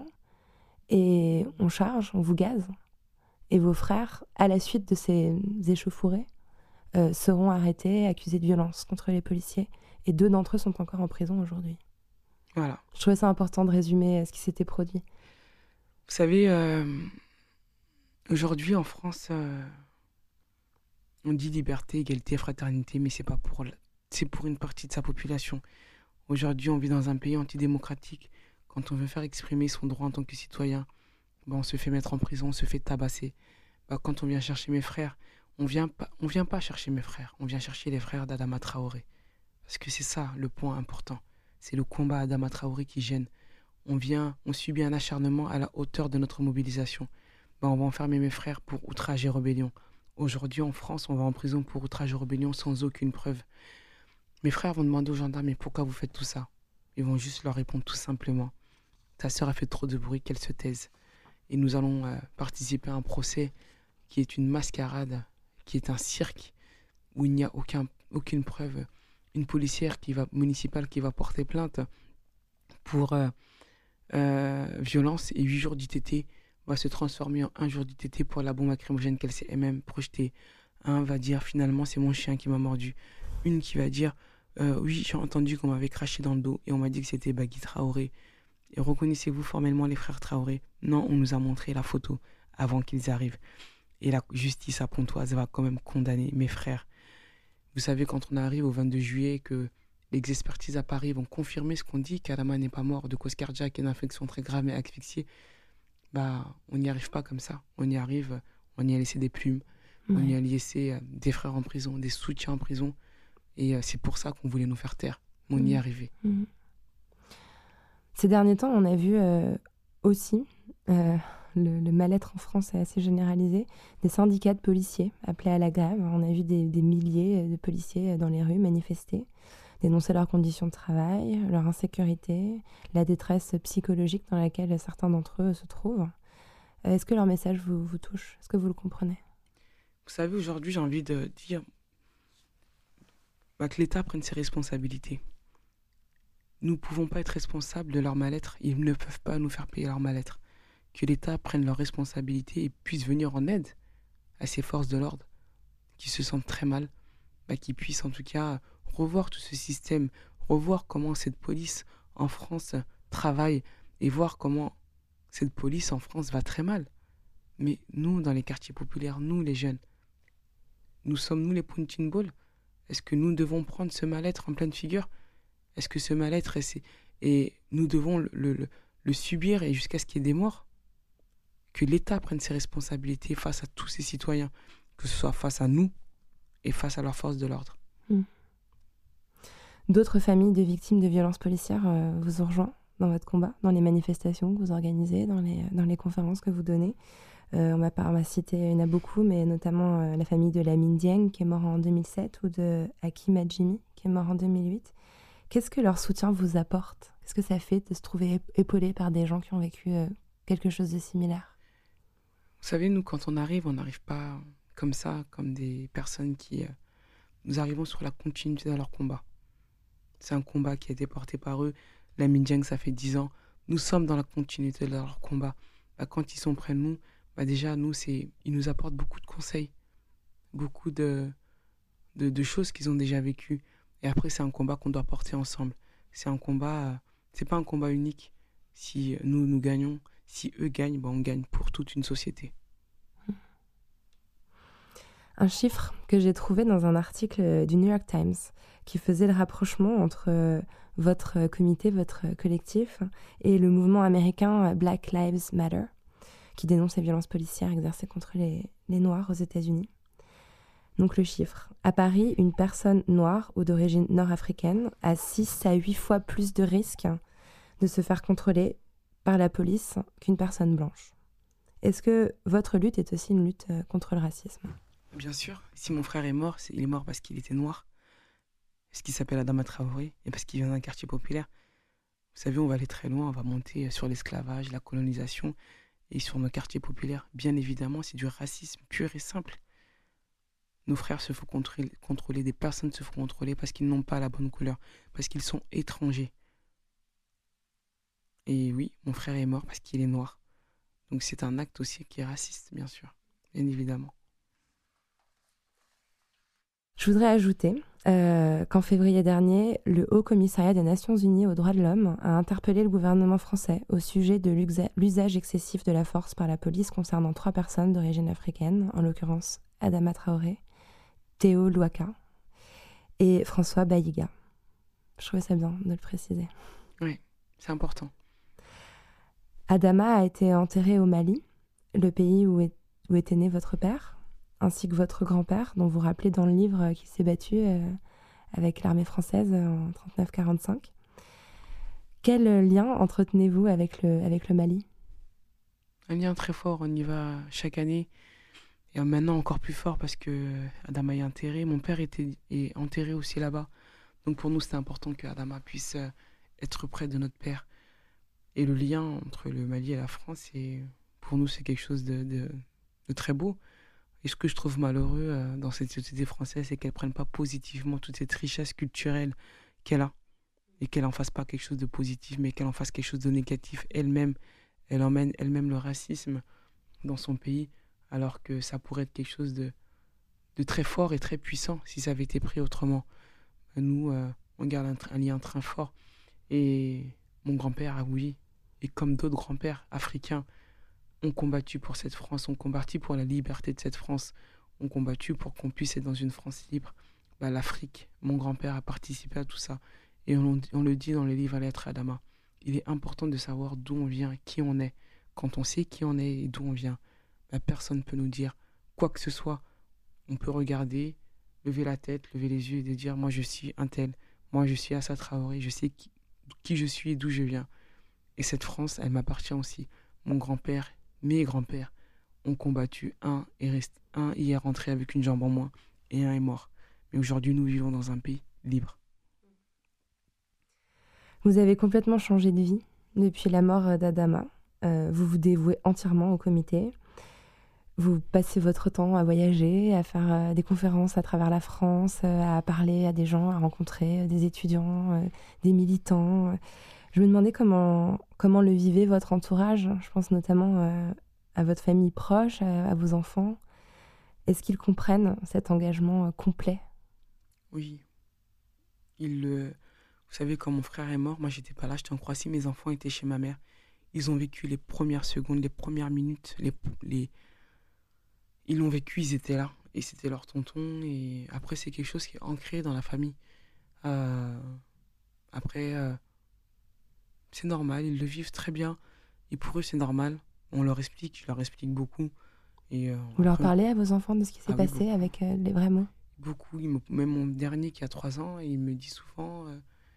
et on charge, on vous gaze. Et vos frères, à la suite de ces échauffourées, euh, seront arrêtés, accusés de violence contre les policiers. Et deux d'entre eux sont encore en prison aujourd'hui. Voilà. Je trouvais ça important de résumer ce qui s'était produit. Vous savez, euh, aujourd'hui en France, euh, on dit liberté, égalité, fraternité, mais c'est pas pour, c'est pour une partie de sa population. Aujourd'hui, on vit dans un pays antidémocratique. Quand on veut faire exprimer son droit en tant que citoyen, ben on se fait mettre en prison, on se fait tabasser. Ben quand on vient chercher mes frères, on vient pas, on vient pas chercher mes frères, on vient chercher les frères d'Adama Traoré. Parce que c'est ça le point important. C'est le combat Adama Traoré qui gêne. On vient, on subit un acharnement à la hauteur de notre mobilisation. Ben, on va enfermer mes frères pour outrage et rébellion. Aujourd'hui, en France, on va en prison pour outrage et rébellion sans aucune preuve. Mes frères vont demander aux gendarmes, mais pourquoi vous faites tout ça? Ils vont juste leur répondre tout simplement, ta sœur a fait trop de bruit, qu'elle se taise. Et nous allons euh, participer à un procès qui est une mascarade, qui est un cirque, où il n'y a aucun, aucune preuve. Une policière qui va, municipale qui va porter plainte pour euh, euh, violence et huit jours d'I T T va se transformer en un jour d'I T T pour la bombe lacrymogène qu'elle s'est elle-même projetée. Un va dire finalement c'est mon chien qui m'a mordu. Une qui va dire euh, oui j'ai entendu qu'on m'avait craché dans le dos et on m'a dit que c'était Bagui Traoré. Et reconnaissez-vous formellement les frères Traoré? Non, on nous a montré la photo avant qu'ils arrivent. Et la justice à Pontoise va quand même condamner mes frères. Vous savez, quand on arrive au vingt-deux juillet, que les expertises à Paris vont confirmer ce qu'on dit, qu'Adama n'est pas mort de cause cardiaque et d'infection très grave mais asphyxié, bah, on n'y arrive pas comme ça. On y arrive, on y a laissé des plumes, ouais. On y a laissé euh, des frères en prison, des soutiens en prison. Et euh, c'est pour ça qu'on voulait nous faire taire. On mmh. y est arrivé. Mmh. Ces derniers temps, on a vu euh, aussi, euh, le, le mal-être en France est assez généralisé, des syndicats de policiers appelés à la grève. On a vu des, des milliers de policiers dans les rues manifester, dénoncer leurs conditions de travail, leur insécurité, la détresse psychologique dans laquelle certains d'entre eux se trouvent. Est-ce que leur message vous, vous touche? Est-ce que vous le comprenez? Vous savez, aujourd'hui, j'ai envie de dire bah, que l'État prenne ses responsabilités. Nous ne pouvons pas être responsables de leur mal-être. Ils ne peuvent pas nous faire payer leur mal-être. Que l'État prenne leurs responsabilités et puisse venir en aide à ces forces de l'ordre qui se sentent très mal, bah, qui puissent en tout cas revoir tout ce système, revoir comment cette police en France travaille et voir comment cette police en France va très mal. Mais nous, dans les quartiers populaires, nous les jeunes, nous sommes nous les punching balls. Est-ce que nous devons prendre ce mal-être en pleine figure? Est-ce que ce mal-être, est, et nous devons le, le, le subir et jusqu'à ce qu'il y ait des morts? Que l'État prenne ses responsabilités face à tous ses citoyens, que ce soit face à nous et face à leurs forces de l'ordre. Mmh. D'autres familles de victimes de violences policières euh, vous ont rejoint dans votre combat, dans les manifestations que vous organisez, dans les, dans les conférences que vous donnez. Euh, on, va pas, on va citer, il y en a beaucoup, mais notamment euh, la famille de Lamine Dieng, qui est mort en deux mille sept, ou de Hakim Adjimi, qui est mort en deux mille huit. Qu'est-ce que leur soutien vous apporte ? Qu'est-ce que ça fait de se trouver épaulé par des gens qui ont vécu euh, quelque chose de similaire ? Vous savez, nous, quand on arrive, on n'arrive pas comme ça, comme des personnes qui... Euh, nous arrivons sur la continuité de leur combat. C'est un combat qui a été porté par eux. Lamine Dieng, ça fait dix ans. Nous sommes dans la continuité de leur combat. Bah, quand ils sont près de nous, bah, déjà, nous, c'est, ils nous apportent beaucoup de conseils, beaucoup de, de, de choses qu'ils ont déjà vécues. Et après, c'est un combat qu'on doit porter ensemble. C'est un combat, euh, c'est pas un combat unique. Si nous, nous gagnons, si eux gagnent, bah, on gagne pour toute une société. Un chiffre que j'ai trouvé dans un article du New York Times qui faisait le rapprochement entre euh, votre comité, votre collectif, et le mouvement américain Black Lives Matter, qui dénonce les violences policières exercées contre les, les Noirs aux États-Unis. Donc le chiffre. À Paris, une personne noire ou d'origine nord-africaine a six à huit fois plus de risques de se faire contrôler par la police qu'une personne blanche. Est-ce que votre lutte est aussi une lutte contre le racisme ? Bien sûr. Si mon frère est mort, c'est, il est mort parce qu'il était noir, parce qu'il s'appelle Adama Traoré et parce qu'il vient d'un quartier populaire. Vous savez, on va aller très loin, on va monter sur l'esclavage, la colonisation et sur nos quartiers populaires. Bien évidemment, c'est du racisme pur et simple. Nos frères se font contrôler, contrôler, des personnes se font contrôler parce qu'ils n'ont pas la bonne couleur, parce qu'ils sont étrangers. Et oui, mon frère est mort parce qu'il est noir. Donc c'est un acte aussi qui est raciste, bien sûr, bien évidemment. Je voudrais ajouter euh, qu'en février dernier, le Haut Commissariat des Nations Unies aux droits de l'homme a interpellé le gouvernement français au sujet de l'usage excessif de la force par la police concernant trois personnes d'origine africaine, en l'occurrence Adama Traoré, Théo Louaka et François Baïga. Je trouvais ça bien de le préciser. Oui, c'est important. Adama a été enterré au Mali, le pays où, est, où était né votre père, ainsi que votre grand-père, dont vous rappelez dans le livre qu'il s'est battu euh, avec l'armée française en trente-neuf quarante-cinq. Quel lien entretenez-vous avec le, avec le Mali ? Un lien très fort, on y va chaque année. Et maintenant encore plus fort parce que Adama est enterré. Mon père était, est enterré aussi là-bas. Donc pour nous, c'était important que Adama puisse être près de notre père. Et le lien entre le Mali et la France, c'est, pour nous, c'est quelque chose de, de, de très beau. Et ce que je trouve malheureux dans cette société française, c'est qu'elle ne prenne pas positivement toute cette richesse culturelle qu'elle a. Et qu'elle n'en fasse pas quelque chose de positif, mais qu'elle en fasse quelque chose de négatif elle-même. Elle emmène elle-même le racisme dans son pays, alors que ça pourrait être quelque chose de, de très fort et très puissant si ça avait été pris autrement. Nous, euh, on garde un, un lien très fort. Et mon grand-père, oui, et comme d'autres grands-pères africains, ont combattu pour cette France, ont combattu pour la liberté de cette France, ont combattu pour qu'on puisse être dans une France libre. Bah, l'Afrique, mon grand-père a participé à tout ça. Et on, on le dit dans les livres à lettres à Adama. Il est important de savoir d'où on vient, qui on est. Quand on sait qui on est et d'où on vient, bah, personne ne peut nous dire quoi que ce soit. On peut regarder, lever la tête, lever les yeux et de dire « moi je suis un tel, moi je suis Assa Traoré, je sais qui, qui je suis et d'où je viens ». Et cette France, elle m'appartient aussi. Mon grand-père, mes grands-pères ont combattu. Un est, resté, un y est rentré avec une jambe en moins et un est mort. Mais aujourd'hui, nous vivons dans un pays libre. Vous avez complètement changé de vie depuis la mort d'Adama. Euh, vous vous dévouez entièrement au comité. Vous passez votre temps à voyager, à faire euh, des conférences à travers la France, euh, à parler à des gens, à rencontrer euh, des étudiants, euh, des militants. Je me demandais comment, comment le vivait votre entourage. Je pense notamment euh, à votre famille proche, à, à vos enfants. Est-ce qu'ils comprennent cet engagement euh, complet ? Oui. Ils, euh, vous savez, quand mon frère est mort, moi j'étais pas là, j'étais en Croatie, mes enfants étaient chez ma mère. Ils ont vécu les premières secondes, les premières minutes, les, les... ils l'ont vécu, ils étaient là. Et c'était leur tonton. Et après, c'est quelque chose qui est ancré dans la famille. Euh... Après, euh... c'est normal, ils le vivent très bien. Et pour eux, c'est normal. On leur explique, je leur explique beaucoup. Et, euh, Vous leur après... parlez à vos enfants de ce qui s'est ah, passé oui, avec euh, les vrais mots ? Beaucoup. Il me... Même mon dernier qui a trois ans, il me dit souvent... Euh...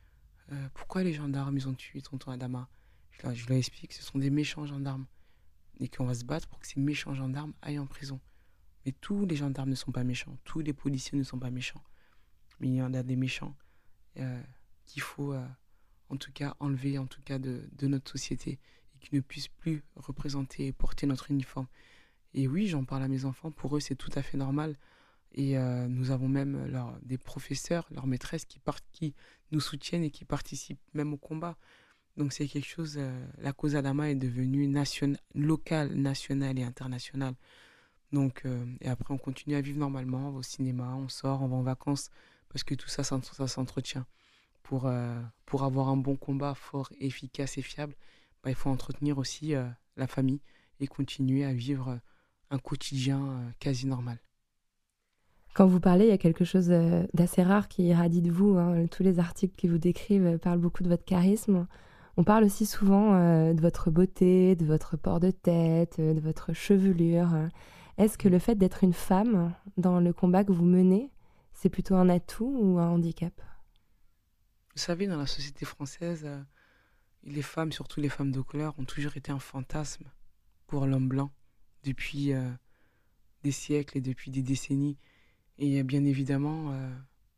euh, pourquoi les gendarmes, ils ont tué tonton Adama? Je leur, je leur explique que ce sont des méchants gendarmes et qu'on va se battre pour que ces méchants gendarmes aillent en prison. Mais tous les gendarmes ne sont pas méchants, tous les policiers ne sont pas méchants. Mais il y en a des méchants euh, qu'il faut euh, en tout cas enlever en tout cas de, de notre société et qui ne puissent plus représenter et porter notre uniforme. Et oui, j'en parle à mes enfants, pour eux c'est tout à fait normal. Et euh, nous avons même leur, des professeurs, leurs maîtresses qui, part, qui nous soutiennent et qui participent même au combat. Donc c'est quelque chose, euh, la cause Adama est devenue nation, locale, nationale et internationale. Donc, euh, et après on continue à vivre normalement, on va au cinéma, on sort, on va en vacances, parce que tout ça, ça, ça s'entretient. Pour, euh, pour avoir un bon combat fort, efficace et fiable, bah, il faut entretenir aussi euh, la famille et continuer à vivre un quotidien euh, quasi normal. Quand vous parlez, il y a quelque chose d'assez rare qui irradie de vous. Hein. Tous les articles qui vous décrivent parlent beaucoup de votre charisme. On parle aussi souvent euh, de votre beauté, de votre port de tête, euh, de votre chevelure. Est-ce que le fait d'être une femme dans le combat que vous menez, c'est plutôt un atout ou un handicap? Vous savez, dans la société française, euh, les femmes, surtout les femmes de couleur, ont toujours été un fantasme pour l'homme blanc depuis euh, des siècles et depuis des décennies. Et bien évidemment, euh,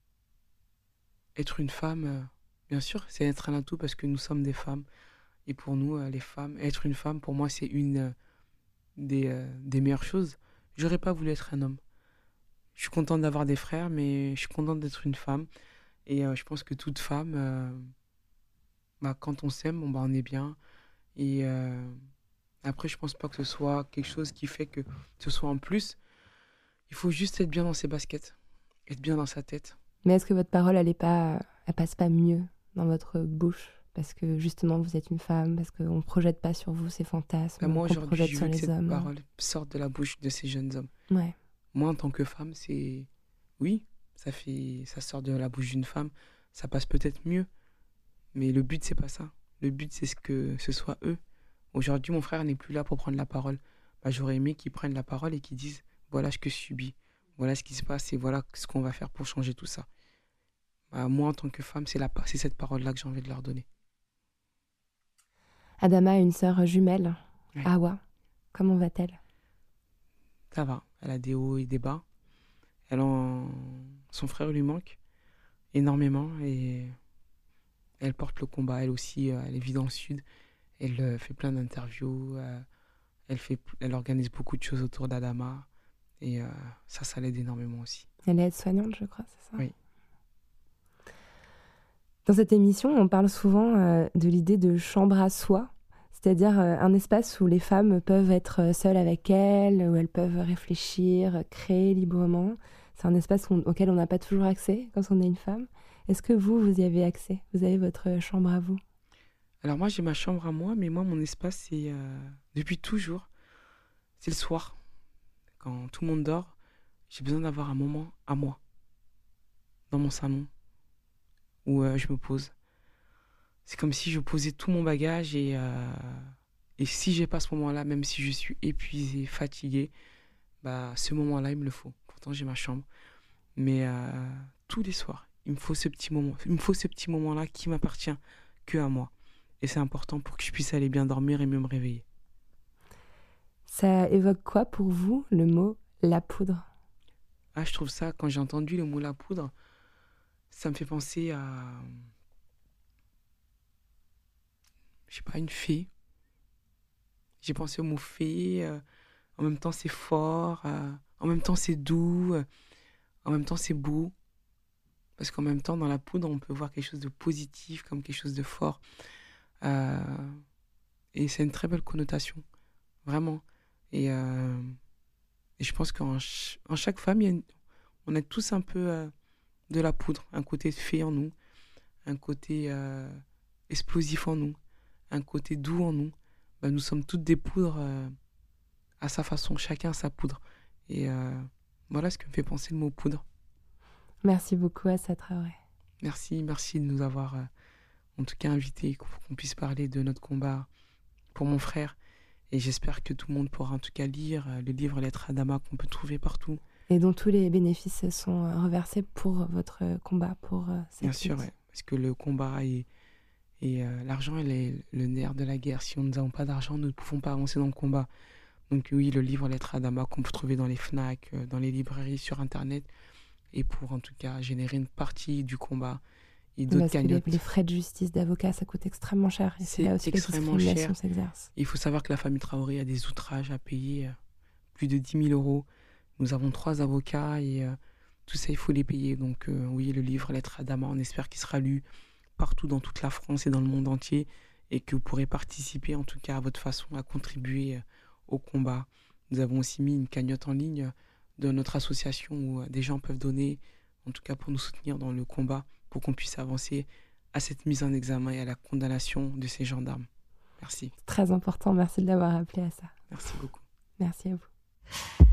être une femme, euh, bien sûr, c'est être un atout parce que nous sommes des femmes. Et pour nous, euh, les femmes, être une femme, pour moi, c'est une euh, des, euh, des meilleures choses. J'aurais pas voulu être un homme. Je suis contente d'avoir des frères, mais je suis contente d'être une femme. Et euh, je pense que toute femme, euh, bah, quand on s'aime, bon, bah, on est bien. Et euh, après, je pense pas que ce soit quelque chose qui fait que ce soit en plus. Il faut juste être bien dans ses baskets, être bien dans sa tête. Mais est-ce que votre parole, elle est pas, elle passe pas mieux dans votre bouche? Parce que justement, vous êtes une femme, parce qu'on ne projette pas sur vous ces fantasmes, bah moi, qu'on projette je sur veux que les cette hommes. parole sorte de la bouche de ces jeunes hommes. Ouais. Moi, en tant que femme, c'est... Oui, ça, fait... ça sort de la bouche d'une femme, ça passe peut-être mieux. Mais le but, c'est pas ça. Le but, c'est ce que ce soit eux. Aujourd'hui, mon frère n'est plus là pour prendre la parole. Bah, j'aurais aimé qu'ils prennent la parole et qu'ils disent... Voilà ce que je subis, voilà ce qui se passe et voilà ce qu'on va faire pour changer tout ça. Bah, moi, en tant que femme, c'est, la, c'est cette parole-là que j'ai envie de leur donner. Adama a une sœur jumelle, ouais. Awa. Comment va-t-elle? Ça va, elle a des hauts et des bas. Elle en... Son frère lui manque énormément et elle porte le combat. Elle aussi, elle vit dans le sud. Elle fait plein d'interviews. Elle, fait... elle organise beaucoup de choses autour d'Adama. Et euh, ça, ça l'aide énormément aussi. Elle est aide-soignante, je crois, c'est ça? Oui. Dans cette émission, on parle souvent euh, de l'idée de chambre à soi, c'est-à-dire euh, un espace où les femmes peuvent être seules avec elles, où elles peuvent réfléchir, créer librement. C'est un espace où, auquel on n'a pas toujours accès quand on est une femme. Est-ce que vous, vous y avez accès? Vous avez votre chambre à vous? Alors moi, j'ai ma chambre à moi, mais moi, mon espace, c'est euh, depuis toujours, c'est le soir. Quand tout le monde dort, j'ai besoin d'avoir un moment à moi, dans mon salon, où euh, je me pose. C'est comme si je posais tout mon bagage et, euh, et si j'ai pas ce moment-là, même si je suis épuisé, fatigué, bah, ce moment-là, il me le faut. Pourtant, j'ai ma chambre. Mais euh, tous les soirs, il me faut ce petit moment. Il me faut ce petit moment-là qui m'appartient que à moi. Et c'est important pour que je puisse aller bien dormir et mieux me réveiller. Ça évoque quoi pour vous, le mot « la poudre » ? Ah, je trouve ça, quand j'ai entendu le mot « la poudre », ça me fait penser à, je sais pas, une fée. J'ai pensé au mot fée, euh, en même temps c'est fort, euh, en même temps c'est doux, euh, en même temps c'est beau. Parce qu'en même temps, dans la poudre, on peut voir quelque chose de positif, comme quelque chose de fort. Euh, et c'est une très belle connotation, vraiment. Et, euh, et je pense qu'en ch- en chaque femme, il y a une, on a tous un peu euh, de la poudre, un côté fée en nous, un côté euh, explosif en nous, un côté doux en nous. Ben, nous sommes toutes des poudres euh, à sa façon, chacun a sa poudre. Et euh, voilà ce que me fait penser le mot poudre. Merci beaucoup, Assa Traoré. Merci, merci de nous avoir euh, en tout cas invités, pour qu'on puisse parler de notre combat pour mon frère. Et j'espère que tout le monde pourra en tout cas lire euh, le livre Lettre à Adama qu'on peut trouver partout. Et dont tous les bénéfices sont reversés pour votre combat, pour cette Bien sûr, ouais, parce que le combat est, Et euh, l'argent, elle est le nerf de la guerre. Si nous n'avons pas d'argent, nous ne pouvons pas avancer dans le combat. Donc oui, le livre Lettre à Adama qu'on peut trouver dans les FNAC, euh, dans les librairies, sur Internet, et pour en tout cas générer une partie du combat et d'autres Parce que les, cagnottes. les frais de justice d'avocat, ça coûte extrêmement cher. Et c'est, C'est là aussi que la extrêmement discrimination cher. s'exerce. Il faut savoir que la famille Traoré a des outrages à payer, euh, plus de dix mille euros. Nous avons trois avocats et euh, tout ça, il faut les payer. Donc euh, oui, le livre Lettre à Adama, on espère qu'il sera lu partout dans toute la France et dans le monde entier et que vous pourrez participer en tout cas à votre façon à contribuer euh, au combat. Nous avons aussi mis une cagnotte en ligne de notre association où euh, des gens peuvent donner, en tout cas pour nous soutenir dans le combat, pour qu'on puisse avancer à cette mise en examen et à la condamnation de ces gendarmes. Merci. C'est très important, merci de l'avoir rappelé à ça. Merci beaucoup. Merci à vous.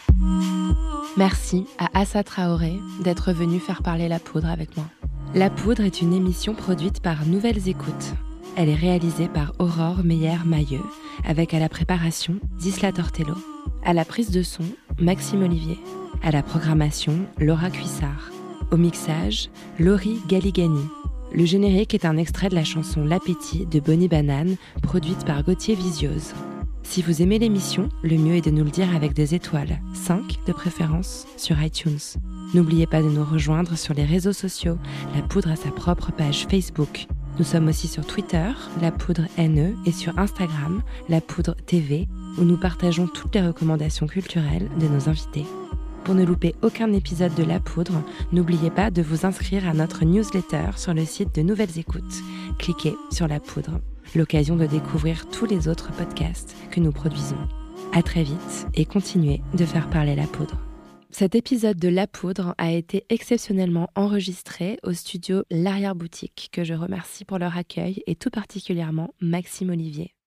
Merci à Assa Traoré d'être venu faire parler La Poudre avec moi. La Poudre est une émission produite par Nouvelles Écoutes. Elle est réalisée par Aurore Meyer-Mailleux, avec à la préparation Zisla Tortello. À la prise de son, Maxime Olivier. À la programmation, Laura Cuissard. Au mixage, Laurie Galigani. Le générique est un extrait de la chanson L'appétit de Bonnie Banane, produite par Gauthier Visiose. Si vous aimez l'émission, le mieux est de nous le dire avec des étoiles, cinq de préférence, sur iTunes. N'oubliez pas de nous rejoindre sur les réseaux sociaux. La Poudre a sa propre page Facebook. Nous sommes aussi sur Twitter, La Poudre N E, et sur Instagram, La Poudre T V, où nous partageons toutes les recommandations culturelles de nos invités. Pour ne louper aucun épisode de La Poudre, n'oubliez pas de vous inscrire à notre newsletter sur le site de Nouvelles Écoutes. Cliquez sur La Poudre, l'occasion de découvrir tous les autres podcasts que nous produisons. À très vite et continuez de faire parler La Poudre. Cet épisode de La Poudre a été exceptionnellement enregistré au studio L'Arrière-Boutique, que je remercie pour leur accueil et tout particulièrement Maxime Olivier.